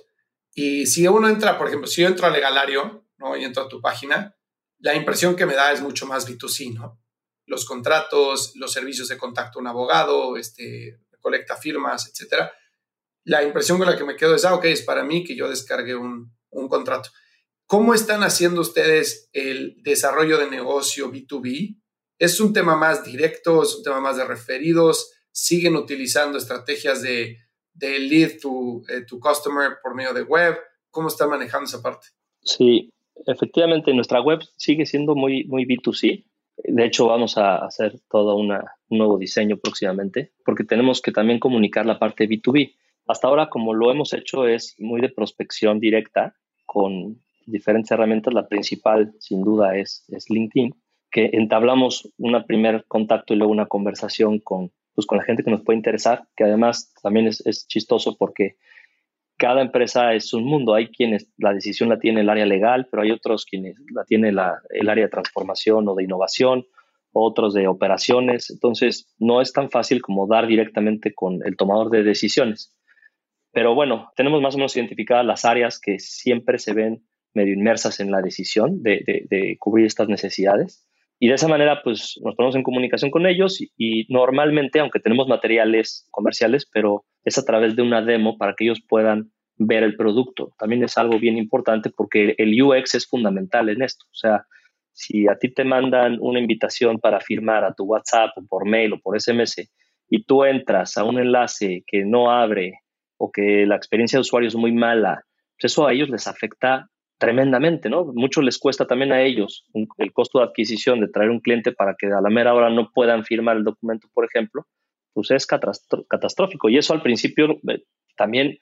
y si uno entra, por ejemplo, si yo entro a Legalario, ¿no? Y entro a tu página, la impresión que me da es mucho más B2C, ¿no? Los contratos, los servicios de contacto a un abogado, recolecta firmas, etcétera. La impresión con la que me quedo es, ok, es para mí que yo descargue un contrato. ¿Cómo están haciendo ustedes el desarrollo de negocio B2B? ¿Es un tema más directo? ¿Es un tema más de referidos? ¿Siguen utilizando estrategias de lead to customer por medio de web? ¿Cómo están manejando esa parte? Sí, efectivamente, nuestra web sigue siendo muy B2C. De hecho, vamos a hacer todo un nuevo diseño próximamente, porque tenemos que también comunicar la parte B2B. Hasta ahora, como lo hemos hecho, es muy de prospección directa con diferentes herramientas. La principal, sin duda, es LinkedIn, que entablamos un primer contacto y luego una conversación con la gente que nos puede interesar, que además también es chistoso porque cada empresa es un mundo. Hay quienes la decisión la tiene el área legal, pero hay otros quienes la tiene el área de transformación o de innovación, otros de operaciones. Entonces, no es tan fácil como dar directamente con el tomador de decisiones. Pero bueno, tenemos más o menos identificadas las áreas que siempre se ven medio inmersas en la decisión de cubrir estas necesidades. Y de esa manera, pues nos ponemos en comunicación con ellos y normalmente, aunque tenemos materiales comerciales, pero es a través de una demo para que ellos puedan ver el producto. También es algo bien importante porque el UX es fundamental en esto. O sea, si a ti te mandan una invitación para firmar a tu WhatsApp o por mail o por SMS y tú entras a un enlace que no abre o que la experiencia de usuario es muy mala, pues eso a ellos les afecta tremendamente, ¿no? Mucho les cuesta también a ellos el costo de adquisición de traer un cliente para que a la mera hora no puedan firmar el documento, por ejemplo, pues es catastrófico. Y eso al principio también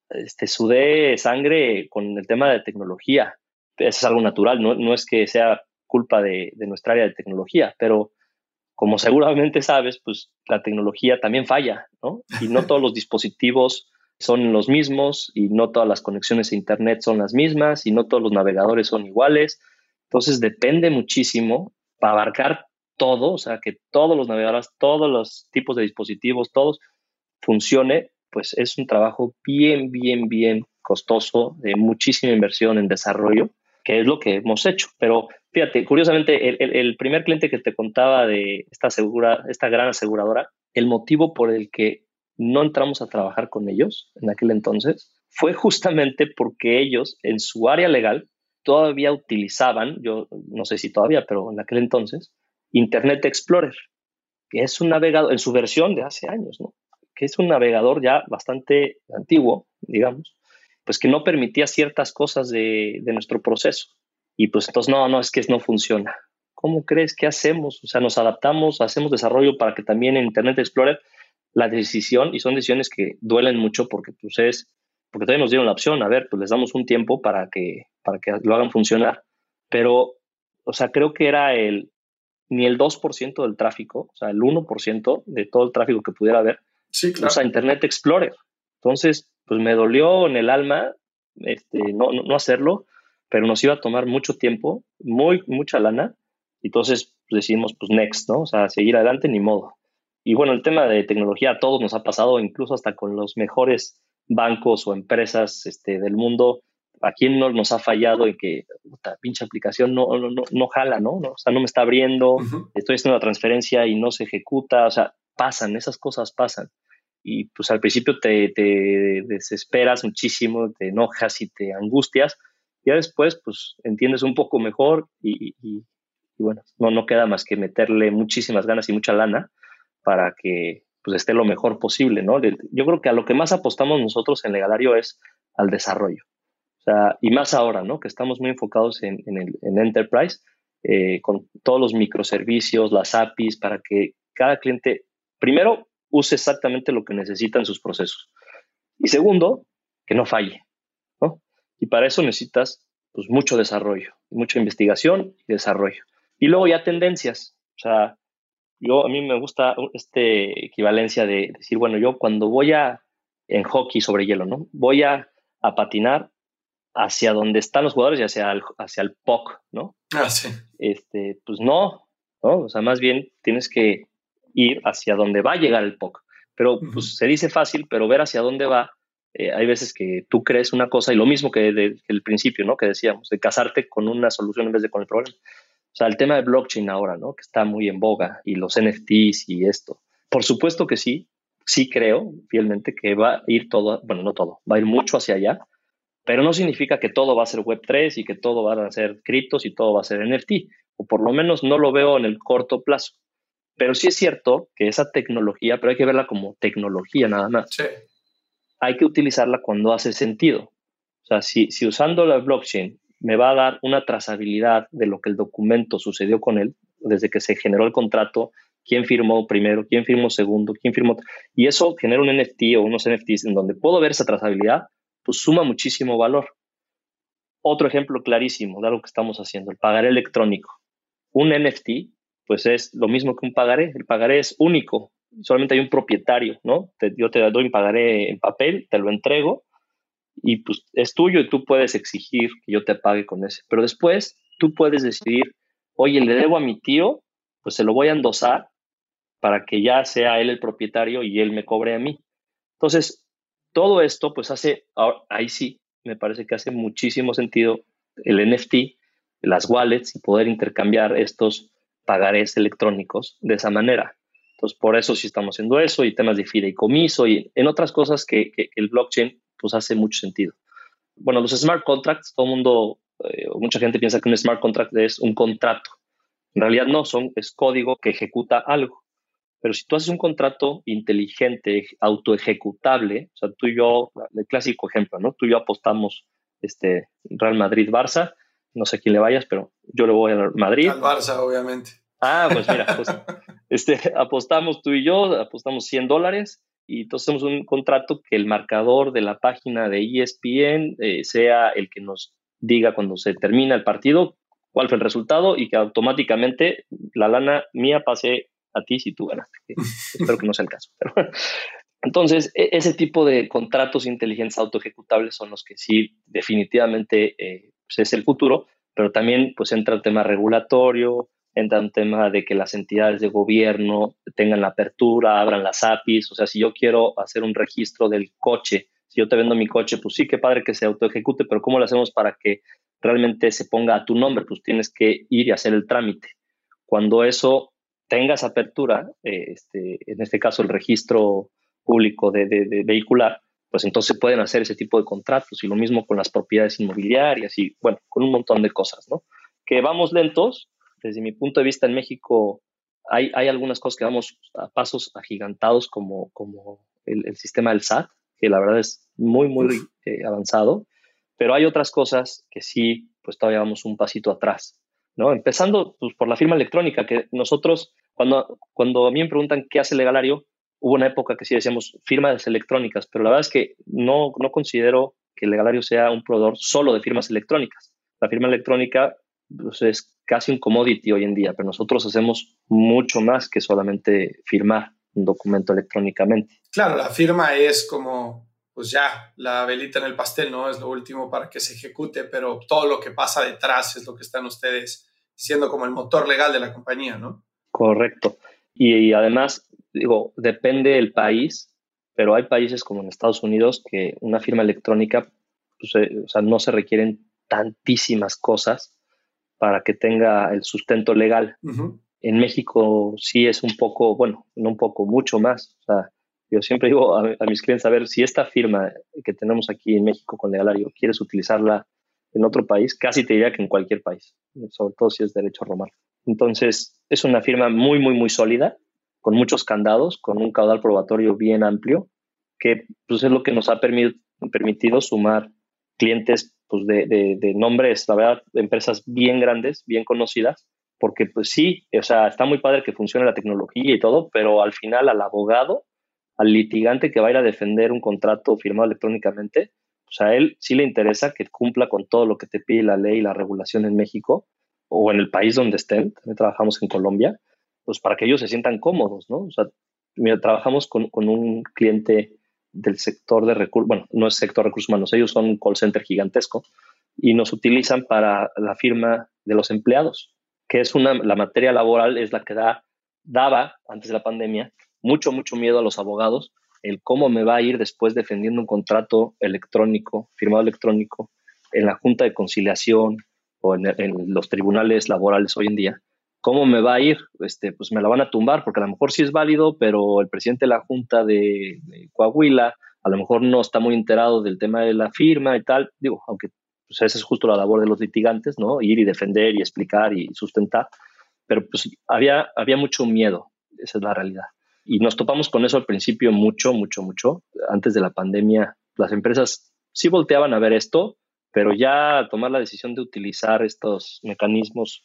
sudé sangre con el tema de tecnología. Eso es algo natural, no es que sea culpa de nuestra área de tecnología, pero como seguramente sabes, pues la tecnología también falla, ¿no? Y no todos los dispositivos son los mismos y no todas las conexiones a Internet son las mismas y no todos los navegadores son iguales. Entonces depende muchísimo para abarcar todo, o sea, que todos los navegadores, todos los tipos de dispositivos, todos funcione, pues es un trabajo bien costoso, de muchísima inversión en desarrollo, que es lo que hemos hecho. Pero fíjate, curiosamente, el primer cliente que te contaba de esta gran aseguradora, el motivo por el que no entramos a trabajar con ellos en aquel entonces fue justamente porque ellos en su área legal todavía utilizaban, yo no sé si todavía, pero en aquel entonces, Internet Explorer, que es un navegador en su versión de hace años, ¿no? Que es un navegador ya bastante antiguo, digamos, pues que no permitía ciertas cosas de nuestro proceso. Y pues entonces, no, es que no funciona. ¿Cómo crees? ¿Qué hacemos? O sea, nos adaptamos, hacemos desarrollo para que también en Internet Explorer la decisión, y son decisiones que duelen mucho porque pues porque todavía nos dieron la opción, a ver, pues les damos un tiempo para que lo hagan funcionar. Pero, o sea, creo que era ni el 2% del tráfico, o sea, el 1% de todo el tráfico que pudiera haber, sí, claro, usa Internet Explorer. Entonces, pues me dolió en el alma no hacerlo, pero nos iba a tomar mucho tiempo, mucha lana. Entonces pues decidimos, pues next, ¿no? O sea, seguir adelante, ni modo. Y bueno, el tema de tecnología a todos nos ha pasado, incluso hasta con los mejores bancos o empresas del mundo. ¿A quién no nos ha fallado en que esta pinche aplicación no jala, ¿no? O sea, no me está abriendo, estoy haciendo una transferencia y no se ejecuta? O sea, esas cosas pasan. Y pues al principio te desesperas muchísimo, te enojas y te angustias. Ya después, pues entiendes un poco mejor y bueno, no queda más que meterle muchísimas ganas y mucha lana para que pues esté lo mejor posible, ¿no? Yo creo que a lo que más apostamos nosotros en Legalario es al desarrollo. O sea, y más ahora, ¿no? Que estamos muy enfocados en Enterprise, con todos los microservicios, las APIs, para que cada cliente, primero, use exactamente lo que necesita en sus procesos. Y segundo, que no falle, ¿no? Y para eso necesitas pues mucho desarrollo, mucha investigación y desarrollo. Y luego ya tendencias. O sea, a mí me gusta equivalencia de decir, bueno, yo cuando en hockey sobre hielo, ¿no? Voy a patinar hacia donde están los jugadores y hacia el puck, ¿no? Ah, sí. Pues no, ¿no? O sea, más bien tienes que ir hacia donde va a llegar el puck. Pero pues se dice fácil, pero ver hacia dónde va, hay veces que tú crees una cosa y lo mismo que el principio, ¿no? Que decíamos, de casarte con una solución en vez de con el problema. O sea, el tema de blockchain ahora, ¿no? Que está muy en boga, y los NFTs y esto. Por supuesto que sí creo fielmente que va a ir todo, bueno, no todo, va a ir mucho hacia allá, pero no significa que todo va a ser Web3 y que todo va a ser criptos y todo va a ser NFT, o por lo menos no lo veo en el corto plazo. Pero sí es cierto que esa tecnología, pero hay que verla como tecnología nada más. Sí. Hay que utilizarla cuando hace sentido. O sea, si usando la blockchain me va a dar una trazabilidad de lo que el documento sucedió con él, desde que se generó el contrato, quién firmó primero, quién firmó segundo, quién firmó, y eso genera un NFT o unos NFTs en donde puedo ver esa trazabilidad, pues suma muchísimo valor. Otro ejemplo clarísimo de algo que estamos haciendo, el pagaré electrónico. Un NFT, pues es lo mismo que un pagaré. El pagaré es único, solamente hay un propietario, ¿no? Yo te doy un pagaré en papel, te lo entrego y pues es tuyo y tú puedes exigir que yo te pague con ese. Pero después tú puedes decidir, oye, le debo a mi tío, pues se lo voy a endosar para que ya sea él el propietario y él me cobre a mí. Entonces, todo esto, pues ahí sí, me parece que hace muchísimo sentido el NFT, las wallets y poder intercambiar estos pagarés electrónicos de esa manera. Entonces, por eso sí estamos haciendo eso, y temas de fideicomiso y en otras cosas que el blockchain pues hace mucho sentido. Bueno, los smart contracts, todo el mundo, mucha gente piensa que un smart contract es un contrato. En realidad no, es código que ejecuta algo. Pero si tú haces un contrato inteligente, autoejecutable, o sea, tú y yo, el clásico ejemplo, ¿no? Tú y yo apostamos Real Madrid-Barça, no sé a quién le vayas, pero yo le voy al Madrid. Al Barça, obviamente. Pues mira, pues, apostamos tú y yo, apostamos $100 y entonces hacemos un contrato que el marcador de la página de ESPN sea el que nos diga cuando se termina el partido cuál fue el resultado y que automáticamente la lana mía pase a ti si tú ganaste. Espero que no sea el caso. Pero entonces, ese tipo de contratos inteligentes autoejecutables son los que sí definitivamente pues es el futuro, pero también pues entra el tema regulatorio, entra un tema de que las entidades de gobierno tengan la apertura, abran las APIs. O sea, si yo quiero hacer un registro del coche, si yo te vendo mi coche, pues sí, qué padre que se autoejecute, pero ¿cómo lo hacemos para que realmente se ponga a tu nombre? Pues tienes que ir y hacer el trámite. Cuando eso tengas apertura, en este caso el registro público de vehicular, pues entonces pueden hacer ese tipo de contratos, y lo mismo con las propiedades inmobiliarias y, bueno, con un montón de cosas, ¿no? Que vamos lentos. Desde mi punto de vista, en México hay algunas cosas que vamos a pasos agigantados, como el sistema del SAT, que la verdad es muy, muy avanzado, pero hay otras cosas que sí, pues todavía vamos un pasito atrás, ¿no? Empezando pues, por la firma electrónica, que nosotros, cuando a mí me preguntan qué hace Legalario, hubo una época que sí decíamos firmas electrónicas, pero la verdad es que no considero que Legalario sea un proveedor solo de firmas electrónicas. La firma electrónica pues, es casi un commodity hoy en día, pero nosotros hacemos mucho más que solamente firmar un documento electrónicamente. Claro, la firma es como, pues ya, la velita en el pastel, ¿no? Es lo último para que se ejecute, pero todo lo que pasa detrás es lo que están ustedes diciendo como el motor legal de la compañía, ¿no? Correcto. Y además, digo, depende del país, pero hay países como en Estados Unidos que una firma electrónica, pues, o sea, no se requieren tantísimas cosas para que tenga el sustento legal. Uh-huh. En México sí es un poco, bueno, no un poco, mucho más. O sea, yo siempre digo a mis clientes, a ver, si esta firma que tenemos aquí en México con Legalario quieres utilizarla en otro país, casi te diría que en cualquier país, sobre todo si es derecho romano. Entonces, es una firma muy, muy, muy sólida, con muchos candados, con un caudal probatorio bien amplio, que pues, es lo que nos ha permitido sumar clientes pues, de nombres, la verdad, de empresas bien grandes, bien conocidas, porque pues sí, o sea, está muy padre que funcione la tecnología y todo, pero al final al abogado, al litigante que va a ir a defender un contrato firmado electrónicamente, pues a él sí le interesa que cumpla con todo lo que te pide la ley y la regulación en México o en el país donde estén. También trabajamos en Colombia, pues para que ellos se sientan cómodos, ¿no? O sea, mira, trabajamos con un cliente del sector de recursos, bueno, no es sector de recursos humanos, ellos son un call center gigantesco y nos utilizan para la firma de los empleados, que es la materia laboral es la que daba antes de la pandemia mucho miedo a los abogados, el cómo me va a ir después defendiendo un contrato electrónico, firmado electrónico, en la Junta de Conciliación o en los tribunales laborales hoy en día. ¿Cómo me va a ir? Pues me la van a tumbar, porque a lo mejor sí es válido, pero el presidente de la Junta de Coahuila a lo mejor no está muy enterado del tema de la firma y tal. Digo, aunque pues esa es justo la labor de los litigantes, ¿no? Ir y defender y explicar y sustentar. Pero pues había mucho miedo, esa es la realidad. Y nos topamos con eso al principio mucho. Antes de la pandemia, las empresas sí volteaban a ver esto, pero ya tomar la decisión de utilizar estos mecanismos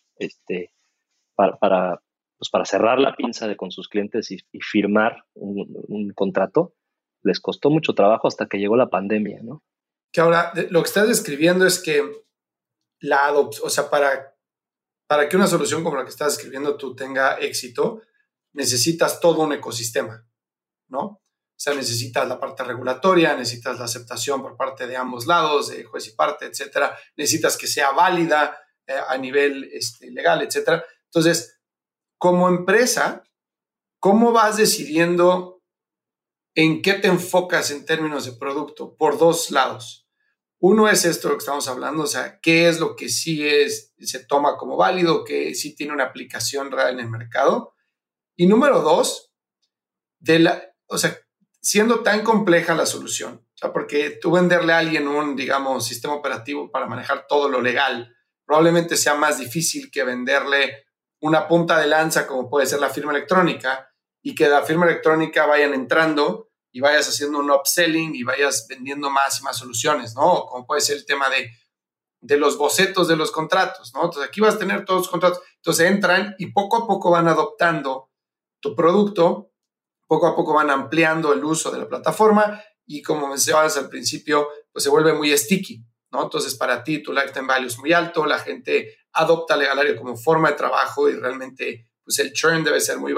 para cerrar la pinza con sus clientes y firmar un contrato, les costó mucho trabajo hasta que llegó la pandemia, ¿no? Que ahora lo que estás describiendo es que la adopción, o sea, para que una solución como la que estás describiendo tú tenga éxito, necesitas todo un ecosistema, ¿no? O sea, necesitas la parte regulatoria, necesitas la aceptación por parte de ambos lados, de juez y parte, etcétera. Necesitas que sea válida a nivel legal, etcétera. Entonces, como empresa, ¿cómo vas decidiendo en qué te enfocas en términos de producto? Por dos lados. Uno es esto de lo que estamos hablando, o sea, qué es lo que sí se toma como válido, que sí tiene una aplicación real en el mercado. Y número dos, o sea, siendo tan compleja la solución, o sea, porque tú venderle a alguien un, digamos, sistema operativo para manejar todo lo legal, probablemente sea más difícil que venderle una punta de lanza como puede ser la firma electrónica y que la firma electrónica vayan entrando y vayas haciendo un upselling y vayas vendiendo más y más soluciones, ¿no? Como puede ser el tema de los bocetos de los contratos, ¿no? Entonces aquí vas a tener todos los contratos, entonces entran y poco a poco van adoptando tu producto, poco a poco van ampliando el uso de la plataforma y como mencionabas al principio, pues se vuelve muy sticky, ¿no? Entonces para ti tu lifetime value es muy alto, la gente adopta Legalario como forma de trabajo y realmente pues el churn debe ser muy bajo.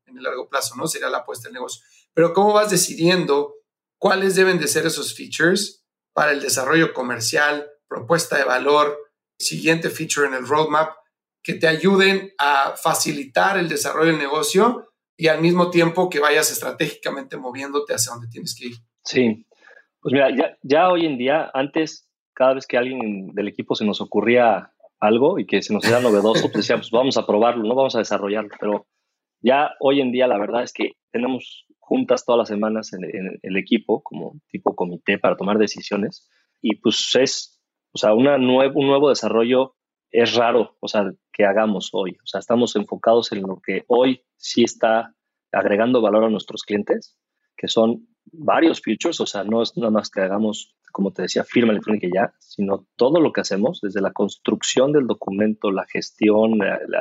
en el largo plazo, ¿no? Sería la apuesta del negocio. Pero ¿cómo vas decidiendo cuáles deben de ser esos features para el desarrollo comercial, propuesta de valor, siguiente feature en el roadmap, que te ayuden a facilitar el desarrollo del negocio y al mismo tiempo que vayas estratégicamente moviéndote hacia donde tienes que ir? Sí, pues mira, ya hoy en día, antes, cada vez que alguien del equipo se nos ocurría algo y que se nos era novedoso, pues decíamos, vamos a probarlo, no vamos a desarrollarlo, pero ya hoy en día la verdad es que tenemos juntas todas las semanas en el equipo, como tipo comité para tomar decisiones, y pues o sea, un nuevo desarrollo es raro, o sea, que hagamos hoy. O sea, estamos enfocados en lo que hoy sí está agregando valor a nuestros clientes, que son varios features, o sea, no es nada más que hagamos, como te decía, firma electrónica y ya, sino todo lo que hacemos, desde la construcción del documento, la gestión,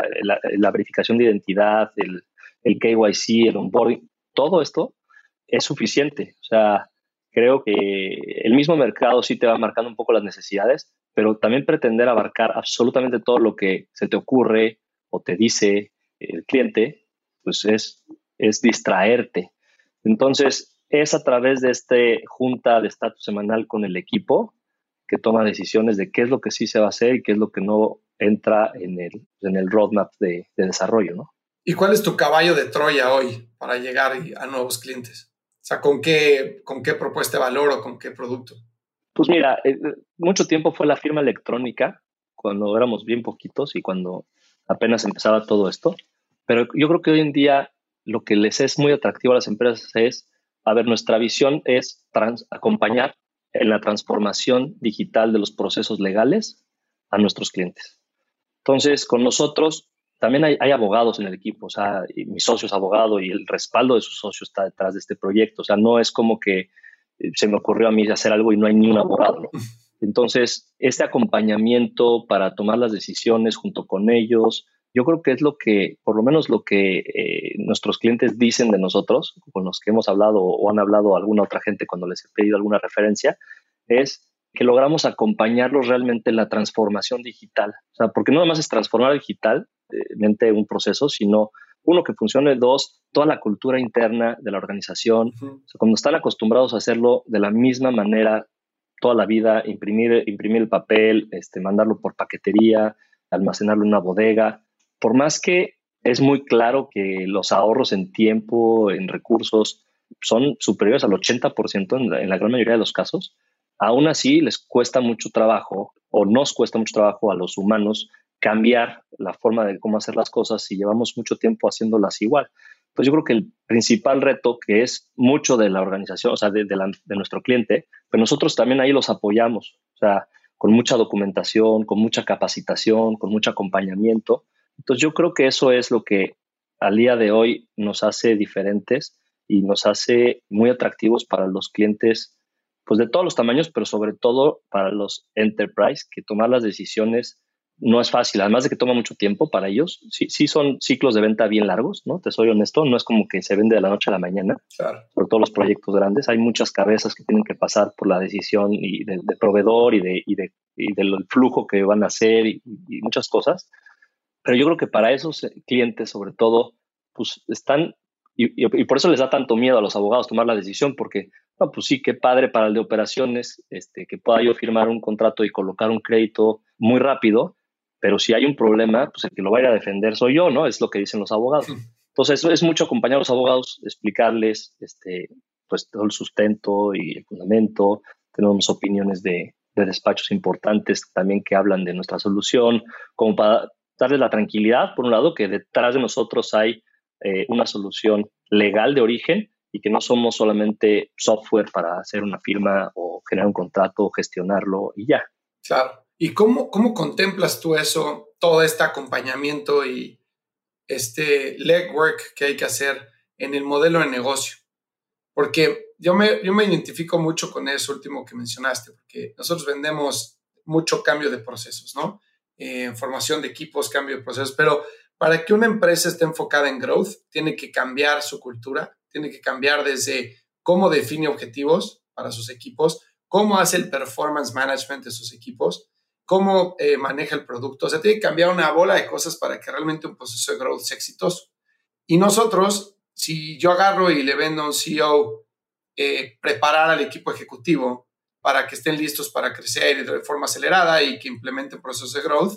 la verificación de identidad, el KYC, el onboarding, todo esto es suficiente. O sea, creo que el mismo mercado sí te va marcando un poco las necesidades, pero también pretender abarcar absolutamente todo lo que se te ocurre o te dice el cliente, pues es distraerte. Entonces, es a través de este junta de estatus semanal con el equipo que toma decisiones de qué es lo que sí se va a hacer y qué es lo que no entra en el roadmap de desarrollo, ¿no? ¿Y cuál es tu caballo de Troya hoy para llegar a nuevos clientes? O sea, ¿con qué propuesta de valor o con qué producto? Pues mira, mucho tiempo fue la firma electrónica, cuando éramos bien poquitos y cuando apenas empezaba todo esto. Pero yo creo que hoy en día lo que les es muy atractivo a las empresas es, a ver, nuestra visión es acompañar en la transformación digital de los procesos legales a nuestros clientes. Entonces, con nosotros también hay abogados en el equipo, o sea, y mi socio es abogado y el respaldo de su socio está detrás de este proyecto. O sea, no es como que se me ocurrió a mí hacer algo y no hay ni un abogado, ¿no? Entonces, este acompañamiento para tomar las decisiones junto con ellos, yo creo que es lo que, por lo menos lo que nuestros clientes dicen de nosotros, con los que hemos hablado o han hablado alguna otra gente cuando les he pedido alguna referencia, es que logramos acompañarlos realmente en la transformación digital. O sea, porque no nada más es transformar digitalmente un proceso, sino uno, que funcione; dos, toda la cultura interna de la organización. O sea, cuando están acostumbrados a hacerlo de la misma manera toda la vida, imprimir el papel, mandarlo por paquetería, almacenarlo en una bodega, por más que es muy claro que los ahorros en tiempo, en recursos, son superiores al 80% en la gran mayoría de los casos, aún así les cuesta mucho trabajo, o nos cuesta mucho trabajo a los humanos cambiar la forma de cómo hacer las cosas si llevamos mucho tiempo haciéndolas igual. Pues yo creo que el principal reto, que es mucho de la organización, o sea, de nuestro cliente, pero nosotros también ahí los apoyamos, o sea, con mucha documentación, con mucha capacitación, con mucho acompañamiento. Entonces yo creo que eso es lo que al día de hoy nos hace diferentes y nos hace muy atractivos para los clientes, pues de todos los tamaños, pero sobre todo para los enterprise, que tomar las decisiones no es fácil, además de que toma mucho tiempo para ellos. Sí son ciclos de venta bien largos, ¿no? Te soy honesto, no es como que se vende de la noche a la mañana. Claro. Sobre todo los proyectos grandes, hay muchas cabezas que tienen que pasar por la decisión y de proveedor y del flujo que van a hacer y muchas cosas. Pero yo creo que para esos clientes, sobre todo, pues están, y por eso les da tanto miedo a los abogados tomar la decisión, porque, no, pues sí, qué padre para el de operaciones, que pueda yo firmar un contrato y colocar un crédito muy rápido, pero si hay un problema, pues el que lo va a ir a defender soy yo, ¿no? Es lo que dicen los abogados. Entonces, eso es mucho acompañar a los abogados, explicarles, pues todo el sustento y el fundamento. Tenemos opiniones de despachos importantes también que hablan de nuestra solución, como para darles la tranquilidad, por un lado, que detrás de nosotros hay una solución legal de origen y que no somos solamente software para hacer una firma o generar un contrato, gestionarlo y ya. Claro. ¿Y cómo contemplas tú eso, todo este acompañamiento y legwork que hay que hacer en el modelo de negocio? Porque yo me identifico mucho con eso último que mencionaste, porque nosotros vendemos mucho cambio de procesos, ¿no? Formación de equipos, cambio de procesos, pero para que una empresa esté enfocada en growth, tiene que cambiar su cultura, tiene que cambiar desde cómo define objetivos para sus equipos, cómo hace el performance management de sus equipos, cómo maneja el producto. O sea, tiene que cambiar una bola de cosas para que realmente un proceso de growth sea exitoso. Y nosotros si yo agarro y le vendo a un CEO preparar al equipo ejecutivo para que estén listos para crecer de forma acelerada y que implementen procesos de growth,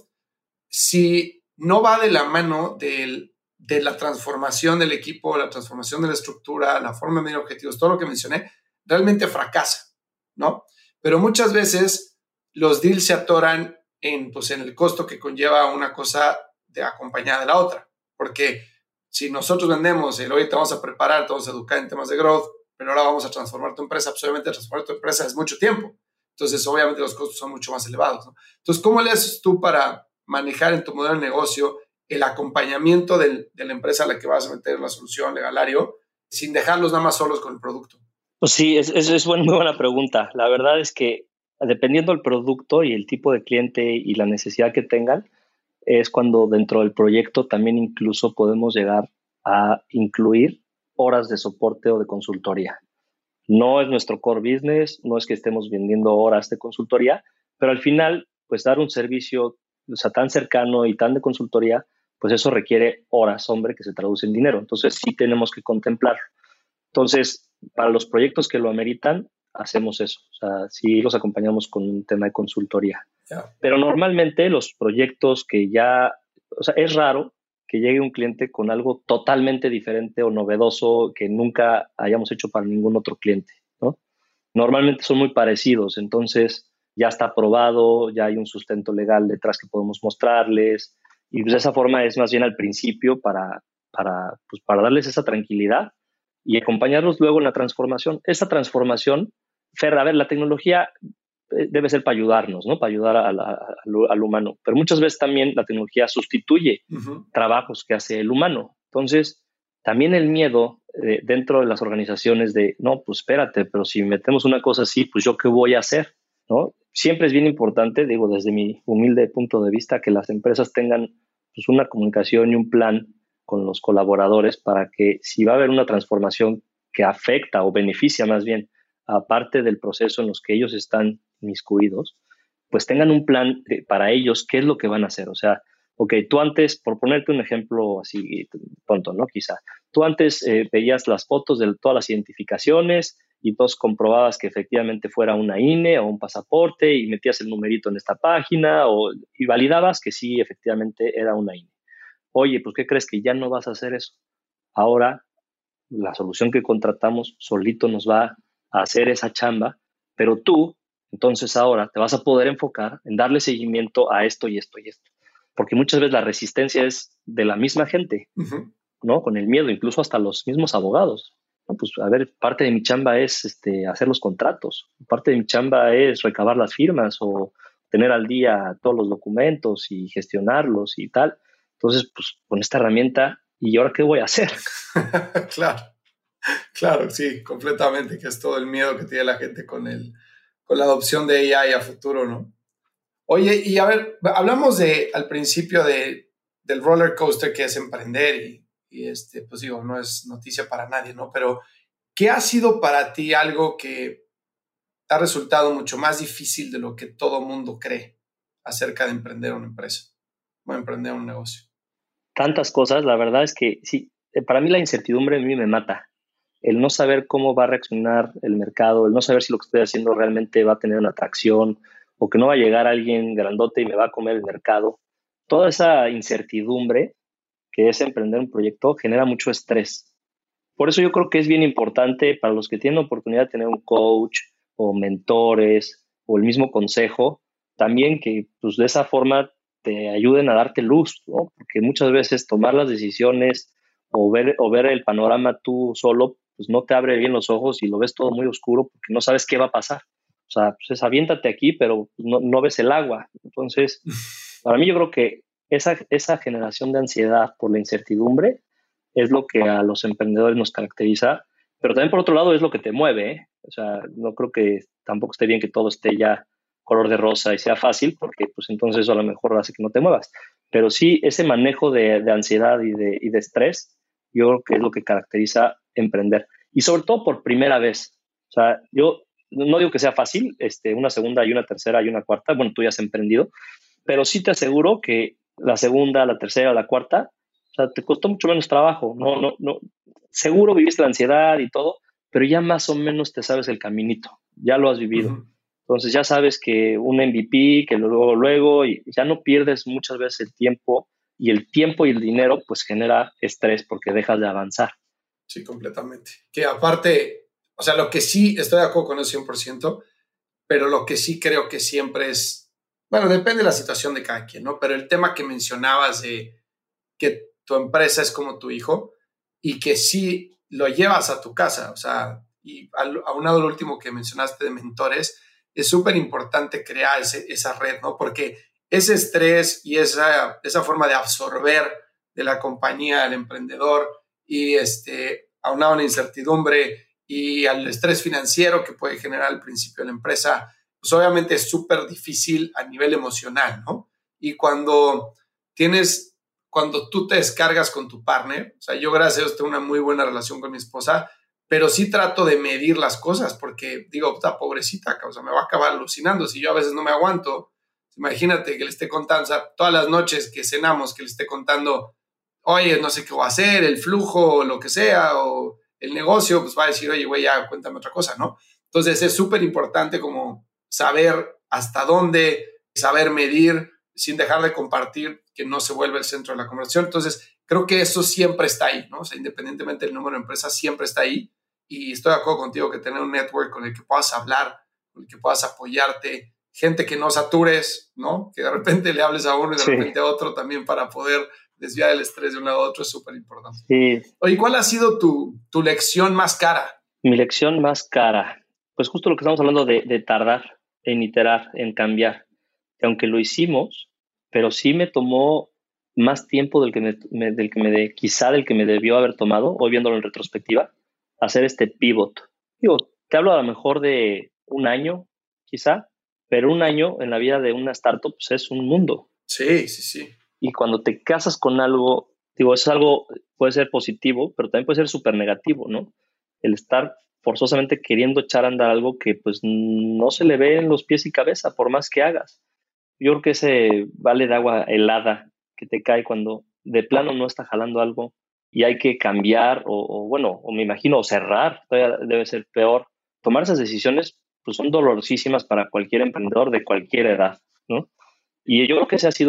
si no va de la mano de la transformación del equipo, la transformación de la estructura, la forma de medir objetivos, todo lo que mencioné, realmente fracasa, ¿no? Pero muchas veces los deals se atoran pues, en el costo que conlleva una cosa acompañada de la otra, porque si nosotros vendemos el hoy te vamos a preparar, te vamos a educar en temas de growth, pero ahora vamos a transformar tu empresa, pues obviamente transformar tu empresa es mucho tiempo, entonces obviamente los costos son mucho más elevados, ¿no? Entonces, ¿cómo le haces tú para manejar en tu modelo de negocio el acompañamiento de la empresa a la que vas a meter la solución legalario sin dejarlos nada más solos con el producto? Pues sí, es muy buena pregunta. La verdad es que dependiendo del producto y el tipo de cliente y la necesidad que tengan, es cuando dentro del proyecto también incluso podemos llegar a incluir horas de soporte o de consultoría. No es nuestro core business, no es que estemos vendiendo horas de consultoría, pero al final, pues dar un servicio, o sea, tan cercano y tan de consultoría, pues eso requiere horas, hombre, que se traduce en dinero. Entonces sí tenemos que contemplar. Entonces, para los proyectos que lo ameritan, hacemos eso. O sea, sí los acompañamos con un tema de consultoría. Yeah. Pero normalmente los proyectos que ya, o sea, es raro que llegue un cliente con algo totalmente diferente o novedoso que nunca hayamos hecho para ningún otro cliente, ¿no? Normalmente son muy parecidos, entonces ya está aprobado, ya hay un sustento legal detrás que podemos mostrarles y pues de esa forma es más bien al principio pues para darles esa tranquilidad y acompañarlos luego en la transformación. Esa transformación, Fer, a ver, la tecnología debe ser para ayudarnos, ¿no? Para ayudar al humano. Pero muchas veces también la tecnología sustituye trabajos que hace el humano. Entonces, también el miedo dentro de las organizaciones de, no, pues espérate, pero si metemos una cosa así, pues yo qué voy a hacer, ¿no? Siempre es bien importante, digo, desde mi humilde punto de vista, que las empresas tengan pues, una comunicación y un plan con los colaboradores para que si va a haber una transformación que afecta o beneficia más bien aparte del proceso en los que ellos están inmiscuidos, pues tengan un plan para ellos qué es lo que van a hacer. O sea, ok, tú antes, por ponerte un ejemplo así tonto, ¿no? Quizá, tú antes veías las fotos de todas las identificaciones y todos comprobabas que efectivamente fuera una INE o un pasaporte y metías el numerito en esta página y validabas que sí, efectivamente era una INE. Oye, pues ¿qué crees? Que ya no vas a hacer eso. Ahora, la solución que contratamos solito nos va a hacer esa chamba, pero tú, entonces ahora te vas a poder enfocar en darle seguimiento a esto y esto y esto. Porque muchas veces la resistencia es de la misma gente, ¿no? Con el miedo, incluso hasta los mismos abogados. No, pues a ver, parte de mi chamba es hacer los contratos, parte de mi chamba es recabar las firmas o tener al día todos los documentos y gestionarlos y tal. Entonces, pues con esta herramienta, ¿y ahora qué voy a hacer? Claro, sí, completamente, que es todo el miedo que tiene la gente con la adopción de AI a futuro, ¿no? Oye, y a ver, hablamos al principio del roller coaster que es emprender y pues digo, no es noticia para nadie, ¿no? Pero, ¿qué ha sido para ti algo que ha resultado mucho más difícil de lo que todo mundo cree acerca de emprender una empresa o emprender un negocio? Tantas cosas, la verdad es que sí, para mí la incertidumbre a mí me mata. El no saber cómo va a reaccionar el mercado, el no saber si lo que estoy haciendo realmente va a tener una atracción o que no va a llegar alguien grandote y me va a comer el mercado. Toda esa incertidumbre que es emprender un proyecto genera mucho estrés. Por eso yo creo que es bien importante para los que tienen la oportunidad de tener un coach o mentores o el mismo consejo, también que pues, de esa forma te ayuden a darte luz, ¿no? Porque muchas veces tomar las decisiones o ver el panorama tú solo, pues no te abre bien los ojos y lo ves todo muy oscuro porque no sabes qué va a pasar. O sea, pues aviéntate aquí, pero no ves el agua. Entonces, para mí yo creo que esa generación de ansiedad por la incertidumbre es lo que a los emprendedores nos caracteriza, pero también por otro lado es lo que te mueve, ¿eh? O sea, no creo que tampoco esté bien que todo esté ya color de rosa y sea fácil, porque pues entonces eso a lo mejor hace que no te muevas. Pero sí, ese manejo de ansiedad y de estrés, yo creo que es lo que caracteriza emprender. Y sobre todo por primera vez. O sea, yo no digo que sea fácil, una segunda y una tercera y una cuarta, bueno, tú ya has emprendido, pero sí te aseguro que la segunda, la tercera, la cuarta sea, te costó mucho menos trabajo, no. Seguro viviste la ansiedad y todo, pero ya más o menos te sabes el caminito, ya lo has vivido. Ujú. Entonces ya sabes que un MVP, que luego, y ya no pierdes muchas veces el tiempo y el dinero pues genera estrés porque dejas de avanzar. Sí, completamente. Que aparte, o sea, lo que sí, estoy de acuerdo con eso 100%, pero lo que sí creo que siempre es, bueno, depende de la situación de cada quien, ¿no? Pero el tema que mencionabas de que tu empresa es como tu hijo y que sí lo llevas a tu casa, o sea, y aunado lo último que mencionaste de mentores, es súper importante crear esa red, ¿no? Porque ese estrés y esa forma de absorber de la compañía al emprendedor y aunado a la incertidumbre y al estrés financiero que puede generar al principio de la empresa, pues obviamente es súper difícil a nivel emocional, ¿no? Y cuando tú te descargas con tu partner, o sea, yo gracias a Dios tengo una muy buena relación con mi esposa, pero sí trato de medir las cosas porque digo, puta pobrecita, o sea, me va a acabar alucinando si yo a veces no me aguanto. Imagínate que le esté contando, o sea, todas las noches que cenamos, que le esté contando, oye, no sé qué voy a hacer, el flujo, o lo que sea, o el negocio, pues va a decir, oye, güey, ya cuéntame otra cosa, ¿no? Entonces es súper importante como saber hasta dónde, saber medir sin dejar de compartir, que no se vuelve el centro de la conversación. Entonces, creo que eso siempre está ahí, ¿no? O sea, independientemente del número de empresas, siempre está ahí. Y estoy de acuerdo contigo que tener un network con el que puedas hablar, con el que puedas apoyarte, gente que no satures, ¿no? Que de repente le hables a uno y de Sí, repente a otro también para poder desviar el estrés de un lado a otro es súper importante. sí. Oye, ¿cuál ha sido tu lección más cara? Mi lección más cara, pues justo lo que estamos hablando de tardar en iterar, en cambiar. Que aunque lo hicimos, pero sí me tomó más tiempo quizá del que me debió haber tomado, hoy viéndolo en retrospectiva, hacer este pivot. Digo, te hablo a lo mejor de un año, quizá, pero un año en la vida de una startup pues es un mundo. Sí, sí, sí. Y cuando te casas con algo, digo, es algo, puede ser positivo, pero también puede ser súper negativo, ¿no? El estar forzosamente queriendo echar a andar algo que pues no se le ve en los pies y cabeza, por más que hagas. Yo creo que ese vale de agua helada que te cae cuando de plano no está jalando algo y hay que cambiar o me imagino, o cerrar, todavía debe ser peor. Tomar esas decisiones pues son dolorosísimas para cualquier emprendedor de cualquier edad, ¿no? Y yo creo que ese ha sido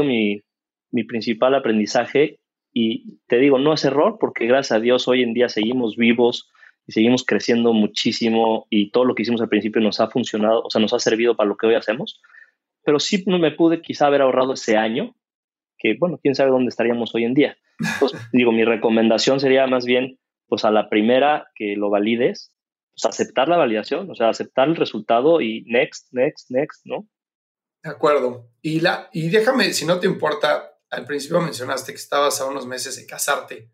mi principal aprendizaje y te digo, no es error porque gracias a Dios hoy en día seguimos vivos y seguimos creciendo muchísimo y todo lo que hicimos al principio nos ha funcionado, o sea, nos ha servido para lo que hoy hacemos, pero sí no me pude quizá haber ahorrado ese año, que bueno, quién sabe dónde estaríamos hoy en día. Pues digo, mi recomendación sería más bien, pues a la primera que lo valides, pues aceptar la validación, o sea, aceptar el resultado y next, next, next, ¿no? De acuerdo. Y déjame, si no te importa, al principio mencionaste que estabas a unos meses de casarte,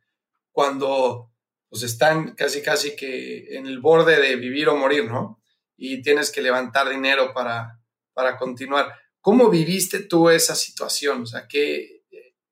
cuando pues están casi casi que en el borde de vivir o morir, ¿no? Y tienes que levantar dinero para continuar. ¿Cómo viviste tú esa situación? O sea, que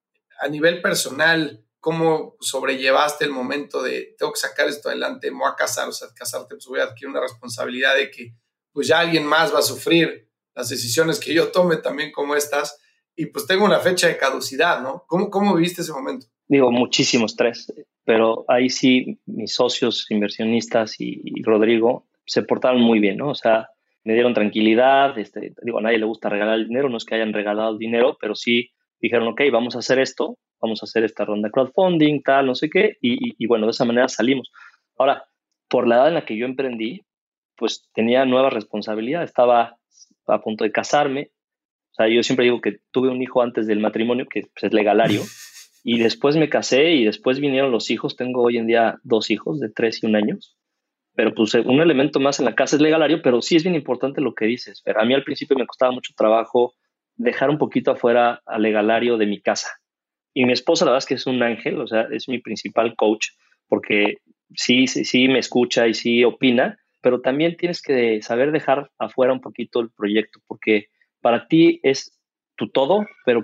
a nivel personal, ¿cómo sobrellevaste el momento de tengo que sacar esto adelante, me voy a casar? O sea, casarte, pues voy a adquirir una responsabilidad de que pues ya alguien más va a sufrir las decisiones que yo tome también como estas y pues tengo una fecha de caducidad, ¿no? ¿Cómo viviste ese momento? Digo, muchísimo estrés, pero ahí sí mis socios inversionistas y Rodrigo se portaron muy bien, ¿no? O sea, me dieron tranquilidad, digo, a nadie le gusta regalar el dinero, no es que hayan regalado el dinero, pero sí dijeron, ok, vamos a hacer esto, vamos a hacer esta ronda de crowdfunding, tal, no sé qué, y bueno, de esa manera salimos. Ahora, por la edad en la que yo emprendí, pues tenía nuevas responsabilidades, estaba a punto de casarme, o sea, yo siempre digo que tuve un hijo antes del matrimonio, que pues, es legalario, y después me casé y después vinieron los hijos. Tengo hoy en día 2 hijos de 3 y 1 años. Pero pues un elemento más en la casa es legalario, pero sí es bien importante lo que dices. Pero a mí al principio me costaba mucho trabajo dejar un poquito afuera al legalario de mi casa. Y mi esposa, la verdad es que es un ángel, o sea, es mi principal coach, porque sí me escucha y sí opina, pero también tienes que saber dejar afuera un poquito el proyecto, porque para ti es tu todo, pero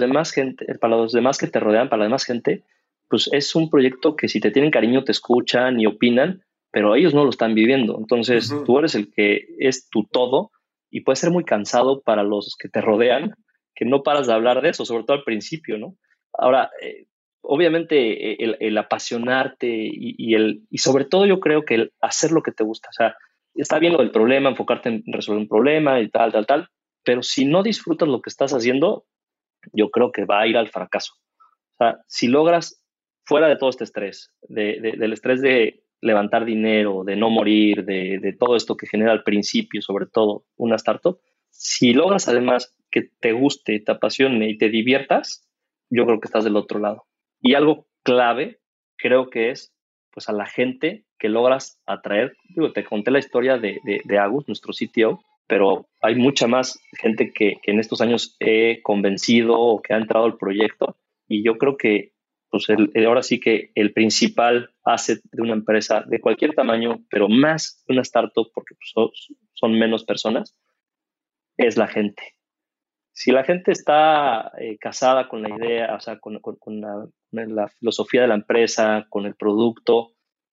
para los demás que te rodean, para la demás gente, pues es un proyecto que si te tienen cariño te escuchan y opinan, pero ellos no lo están viviendo. Entonces, Ujú. tú eres el que es tu todo y puede ser muy cansado para los que te rodean, que no paras de hablar de eso, sobre todo al principio, ¿no? Ahora, obviamente el apasionarte y sobre todo yo creo que el hacer lo que te gusta. O sea, está bien lo del problema, enfocarte en resolver un problema y tal, pero si no disfrutas lo que estás haciendo, yo creo que va a ir al fracaso. O sea, si logras, fuera de todo este estrés, del estrés de levantar dinero, de no morir, de todo esto que genera al principio, sobre todo una startup, si logras además que te guste, te apasione y te diviertas, yo creo que estás del otro lado. Y algo clave, creo que es pues a la gente que logras atraer. Digo, te conté la historia de Agus, nuestro CTO, pero hay mucha más gente que en estos años he convencido o que ha entrado al proyecto. Y yo creo que pues ahora sí que el principal asset de una empresa de cualquier tamaño, pero más de una startup, porque pues, son menos personas, es la gente. Si la gente está casada con la idea, o sea, con la filosofía de la empresa, con el producto,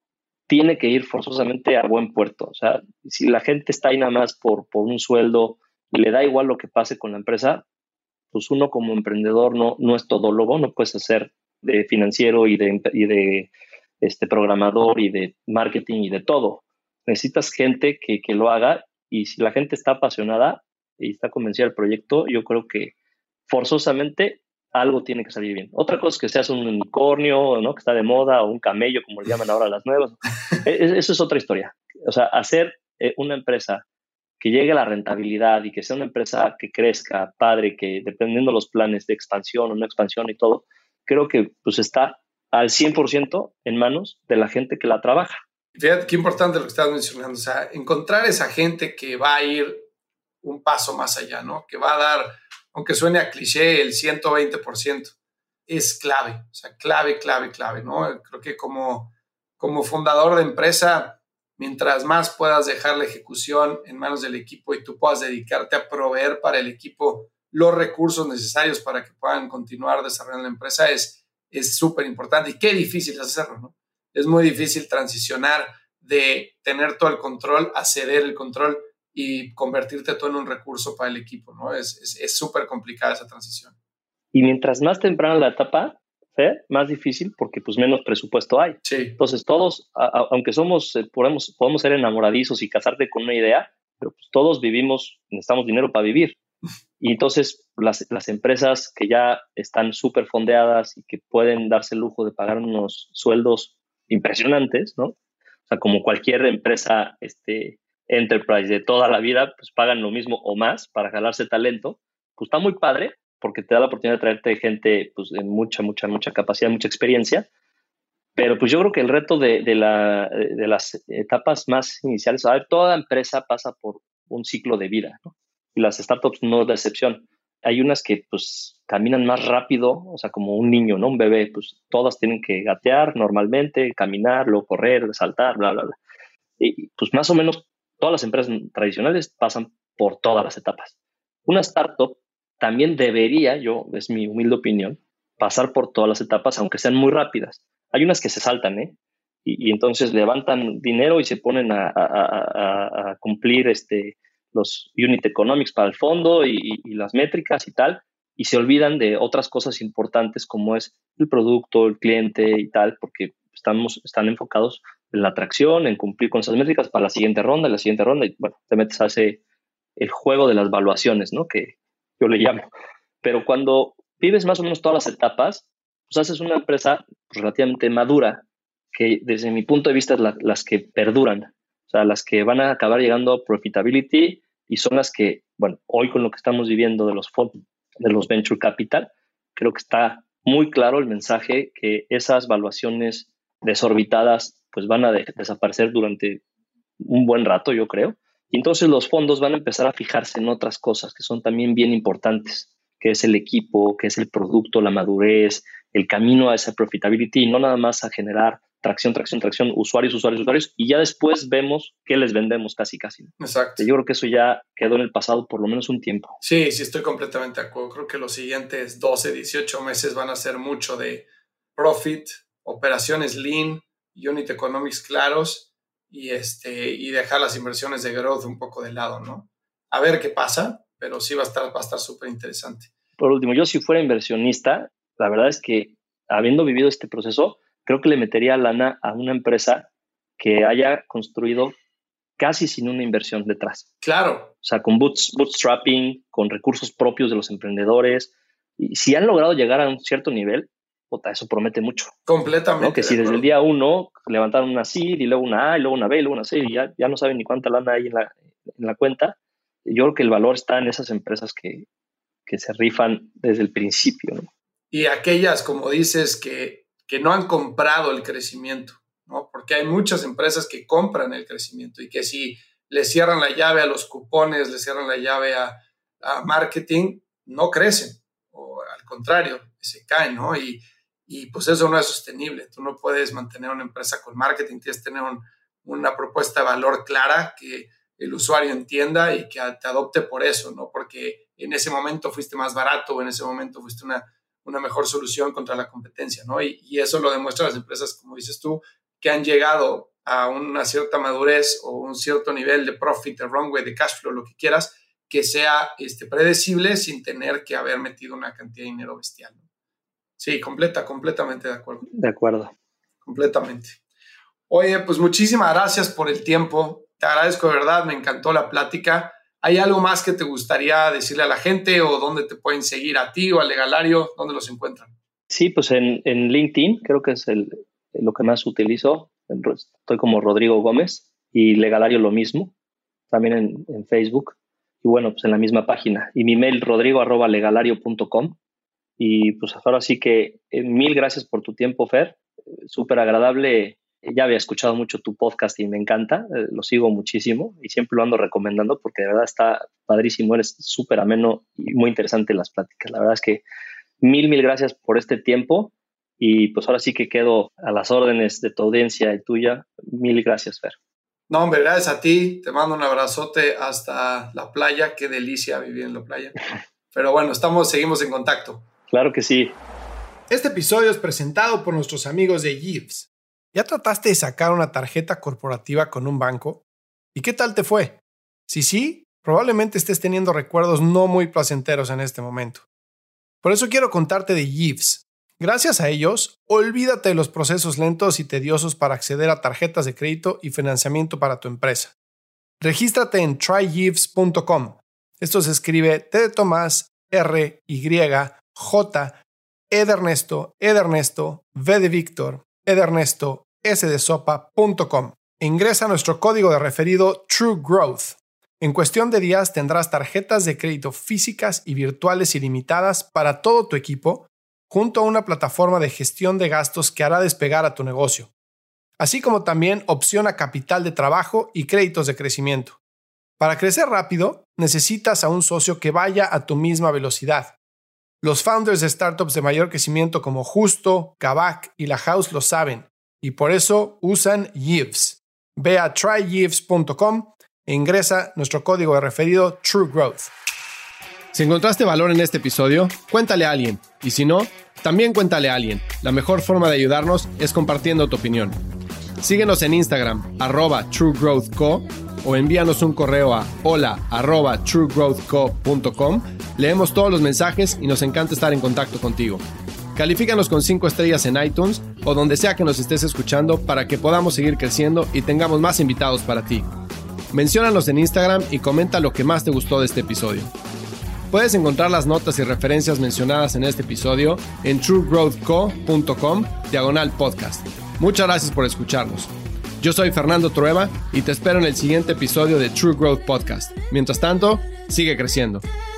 tiene que ir forzosamente a buen puerto. O sea, si la gente está ahí nada más por un sueldo y le da igual lo que pase con la empresa, pues uno como emprendedor no es todólogo, no puedes hacer de financiero y de programador y de marketing y de todo. Necesitas gente que lo haga, y si la gente está apasionada y está convencida del proyecto, yo creo que forzosamente algo tiene que salir bien. Otra cosa es que seas un unicornio, ¿no?, que está de moda, o un camello, como le llaman ahora las nuevas. Eso es otra historia. O sea, hacer una empresa que llegue a la rentabilidad y que sea una empresa que crezca, padre, que dependiendo de los planes de expansión o no expansión y todo, creo que pues está al 100% en manos de la gente que la trabaja. Fíjate qué importante lo que estás mencionando, o sea, encontrar esa gente que va a ir un paso más allá, ¿no? Que va a dar, aunque suene a cliché, el 120%. Es clave, o sea, clave, ¿no? Creo que como fundador de empresa, mientras más puedas dejar la ejecución en manos del equipo y tú puedas dedicarte a proveer para el equipo los recursos necesarios para que puedan continuar desarrollando la empresa, es súper importante. Y qué difícil es hacerlo, ¿no? Es muy difícil transicionar de tener todo el control a ceder el control y convertirte todo en un recurso para el equipo, ¿no? Es súper complicada esa transición. Y mientras más temprana la etapa, más difícil, porque pues menos presupuesto hay. Sí. Entonces todos, aunque podemos ser enamoradizos y casarte con una idea, pero pues todos necesitamos dinero para vivir. Y entonces las empresas que ya están súper fondeadas y que pueden darse el lujo de pagar unos sueldos impresionantes, ¿no? O sea, como cualquier empresa enterprise de toda la vida, pues pagan lo mismo o más para jalarse talento. Pues está muy padre, porque te da la oportunidad de traerte gente pues, de mucha capacidad, mucha experiencia. Pero pues yo creo que el reto de las etapas más iniciales, a ver, toda empresa pasa por un ciclo de vida, ¿no? Y las startups no es la excepción. Hay unas que pues caminan más rápido, o sea, como un niño, ¿no? Un bebé, pues todas tienen que gatear normalmente, caminar, luego correr, saltar, bla, bla, bla. Y pues más o menos todas las empresas tradicionales pasan por todas las etapas. Una startup también debería, es mi humilde opinión, pasar por todas las etapas, aunque sean muy rápidas. Hay unas que se saltan, y entonces levantan dinero y se ponen a cumplir los unit economics para el fondo y las métricas y tal, y se olvidan de otras cosas importantes como es el producto, el cliente y tal, porque están enfocados en la atracción, en cumplir con esas métricas para la siguiente ronda, y bueno, te metes a el juego de las valuaciones, ¿no?, que yo le llamo. Pero cuando vives más o menos todas las etapas, pues haces una empresa relativamente madura, que desde mi punto de vista es las que perduran, o sea, las que van a acabar llegando a profitability, y son las que, bueno, hoy con lo que estamos viviendo de los fondos, de los venture capital, creo que está muy claro el mensaje que esas valuaciones desorbitadas pues van a desaparecer durante un buen rato, yo creo. Y entonces los fondos van a empezar a fijarse en otras cosas que son también bien importantes, que es el equipo, que es el producto, la madurez, el camino a esa profitability, y no nada más a generar tracción, usuarios, y ya después vemos qué les vendemos casi. Exacto. Yo creo que eso ya quedó en el pasado por lo menos un tiempo. Sí, estoy completamente de acuerdo. Creo que los siguientes 12, 18 meses van a ser mucho de profit, operaciones lean, unit economics claros, y dejar las inversiones de growth un poco de lado, ¿no? A ver qué pasa, pero sí va a estar súper interesante. Por último, yo si fuera inversionista, la verdad es que habiendo vivido este proceso, creo que le metería lana a una empresa que haya construido casi sin una inversión detrás. Claro. O sea, con bootstrapping, con recursos propios de los emprendedores. Y si han logrado llegar a un cierto nivel, eso promete mucho. Completamente. ¿No? Que si desde el día 1 levantaron una seed y luego una A y luego una B y luego una C y ya no saben ni cuánta lana hay en la cuenta. Yo creo que el valor está en esas empresas que se rifan desde el principio, ¿no? Y aquellas, como dices, que no han comprado el crecimiento, ¿no? Porque hay muchas empresas que compran el crecimiento y que si le cierran la llave a los cupones, le cierran la llave a marketing, no crecen, o al contrario, se caen, ¿no? Y pues eso no es sostenible. Tú no puedes mantener una empresa con marketing, tienes que tener una propuesta de valor clara que el usuario entienda y que te adopte por eso, ¿no? Porque en ese momento fuiste más barato o en ese momento fuiste una mejor solución contra la competencia, ¿no? Y eso lo demuestran las empresas, como dices tú, que han llegado a una cierta madurez o un cierto nivel de profit, de runway, de cash flow, lo que quieras, que sea predecible sin tener que haber metido una cantidad de dinero bestial, ¿no? Sí, completamente de acuerdo. De acuerdo. Completamente. Oye, pues muchísimas gracias por el tiempo. Te agradezco de verdad, me encantó la plática. ¿Hay algo más que te gustaría decirle a la gente o dónde te pueden seguir a ti o a Legalario? ¿Dónde los encuentran? Sí, pues en LinkedIn creo que es lo que más utilizo. Estoy como Rodrigo Gómez y Legalario lo mismo. También en Facebook. Y bueno, pues en la misma página. Y mi mail rodrigo@legalario.com. Y pues ahora sí que mil gracias por tu tiempo, Fer. Súper agradable. Ya había escuchado mucho tu podcast y me encanta. Lo sigo muchísimo y siempre lo ando recomendando porque de verdad está padrísimo. Eres súper ameno y muy interesante las pláticas. La verdad es que mil gracias por este tiempo. Y pues ahora sí que quedo a las órdenes de tu audiencia y tuya. Mil gracias, Fer. No, hombre, gracias a ti. Te mando un abrazote hasta la playa. Qué delicia vivir en la playa. Pero bueno, seguimos en contacto. Claro que sí. Este episodio es presentado por nuestros amigos de Yves. ¿Ya trataste de sacar una tarjeta corporativa con un banco? ¿Y qué tal te fue? Si sí, probablemente estés teniendo recuerdos no muy placenteros en este momento. Por eso quiero contarte de Yves. Gracias a ellos, olvídate de los procesos lentos y tediosos para acceder a tarjetas de crédito y financiamiento para tu empresa. Regístrate en tryyves.com. Esto se escribe T de Tomás, R, Y, J, E de Ernesto, V de Víctor, E de Ernesto, S de sopa.com. Ingresa nuestro código de referido TrueGrowth. En cuestión de días tendrás tarjetas de crédito físicas y virtuales ilimitadas para todo tu equipo, junto a una plataforma de gestión de gastos que hará despegar a tu negocio, así como también opción a capital de trabajo y créditos de crecimiento. Para crecer rápido, necesitas a un socio que vaya a tu misma velocidad. Los founders de startups de mayor crecimiento como Justo, Kavak y La House lo saben, y por eso usan Yves. Ve a tryyves.com e ingresa nuestro código de referido TrueGrowth. Si encontraste valor en este episodio, cuéntale a alguien. Y si no, también cuéntale a alguien. La mejor forma de ayudarnos es compartiendo tu opinión. Síguenos en Instagram, @TrueGrowthCo, o envíanos un correo a hola@truegrowthco.com. Leemos todos los mensajes y nos encanta estar en contacto contigo. Califícanos con 5 estrellas en iTunes o donde sea que nos estés escuchando para que podamos seguir creciendo y tengamos más invitados para ti. Menciónanos en Instagram y comenta lo que más te gustó de este episodio. Puedes encontrar las notas y referencias mencionadas en este episodio en truegrowthco.com/podcast. Muchas gracias por escucharnos. Yo soy Fernando Trueba y te espero en el siguiente episodio de True Growth Podcast. Mientras tanto, sigue creciendo.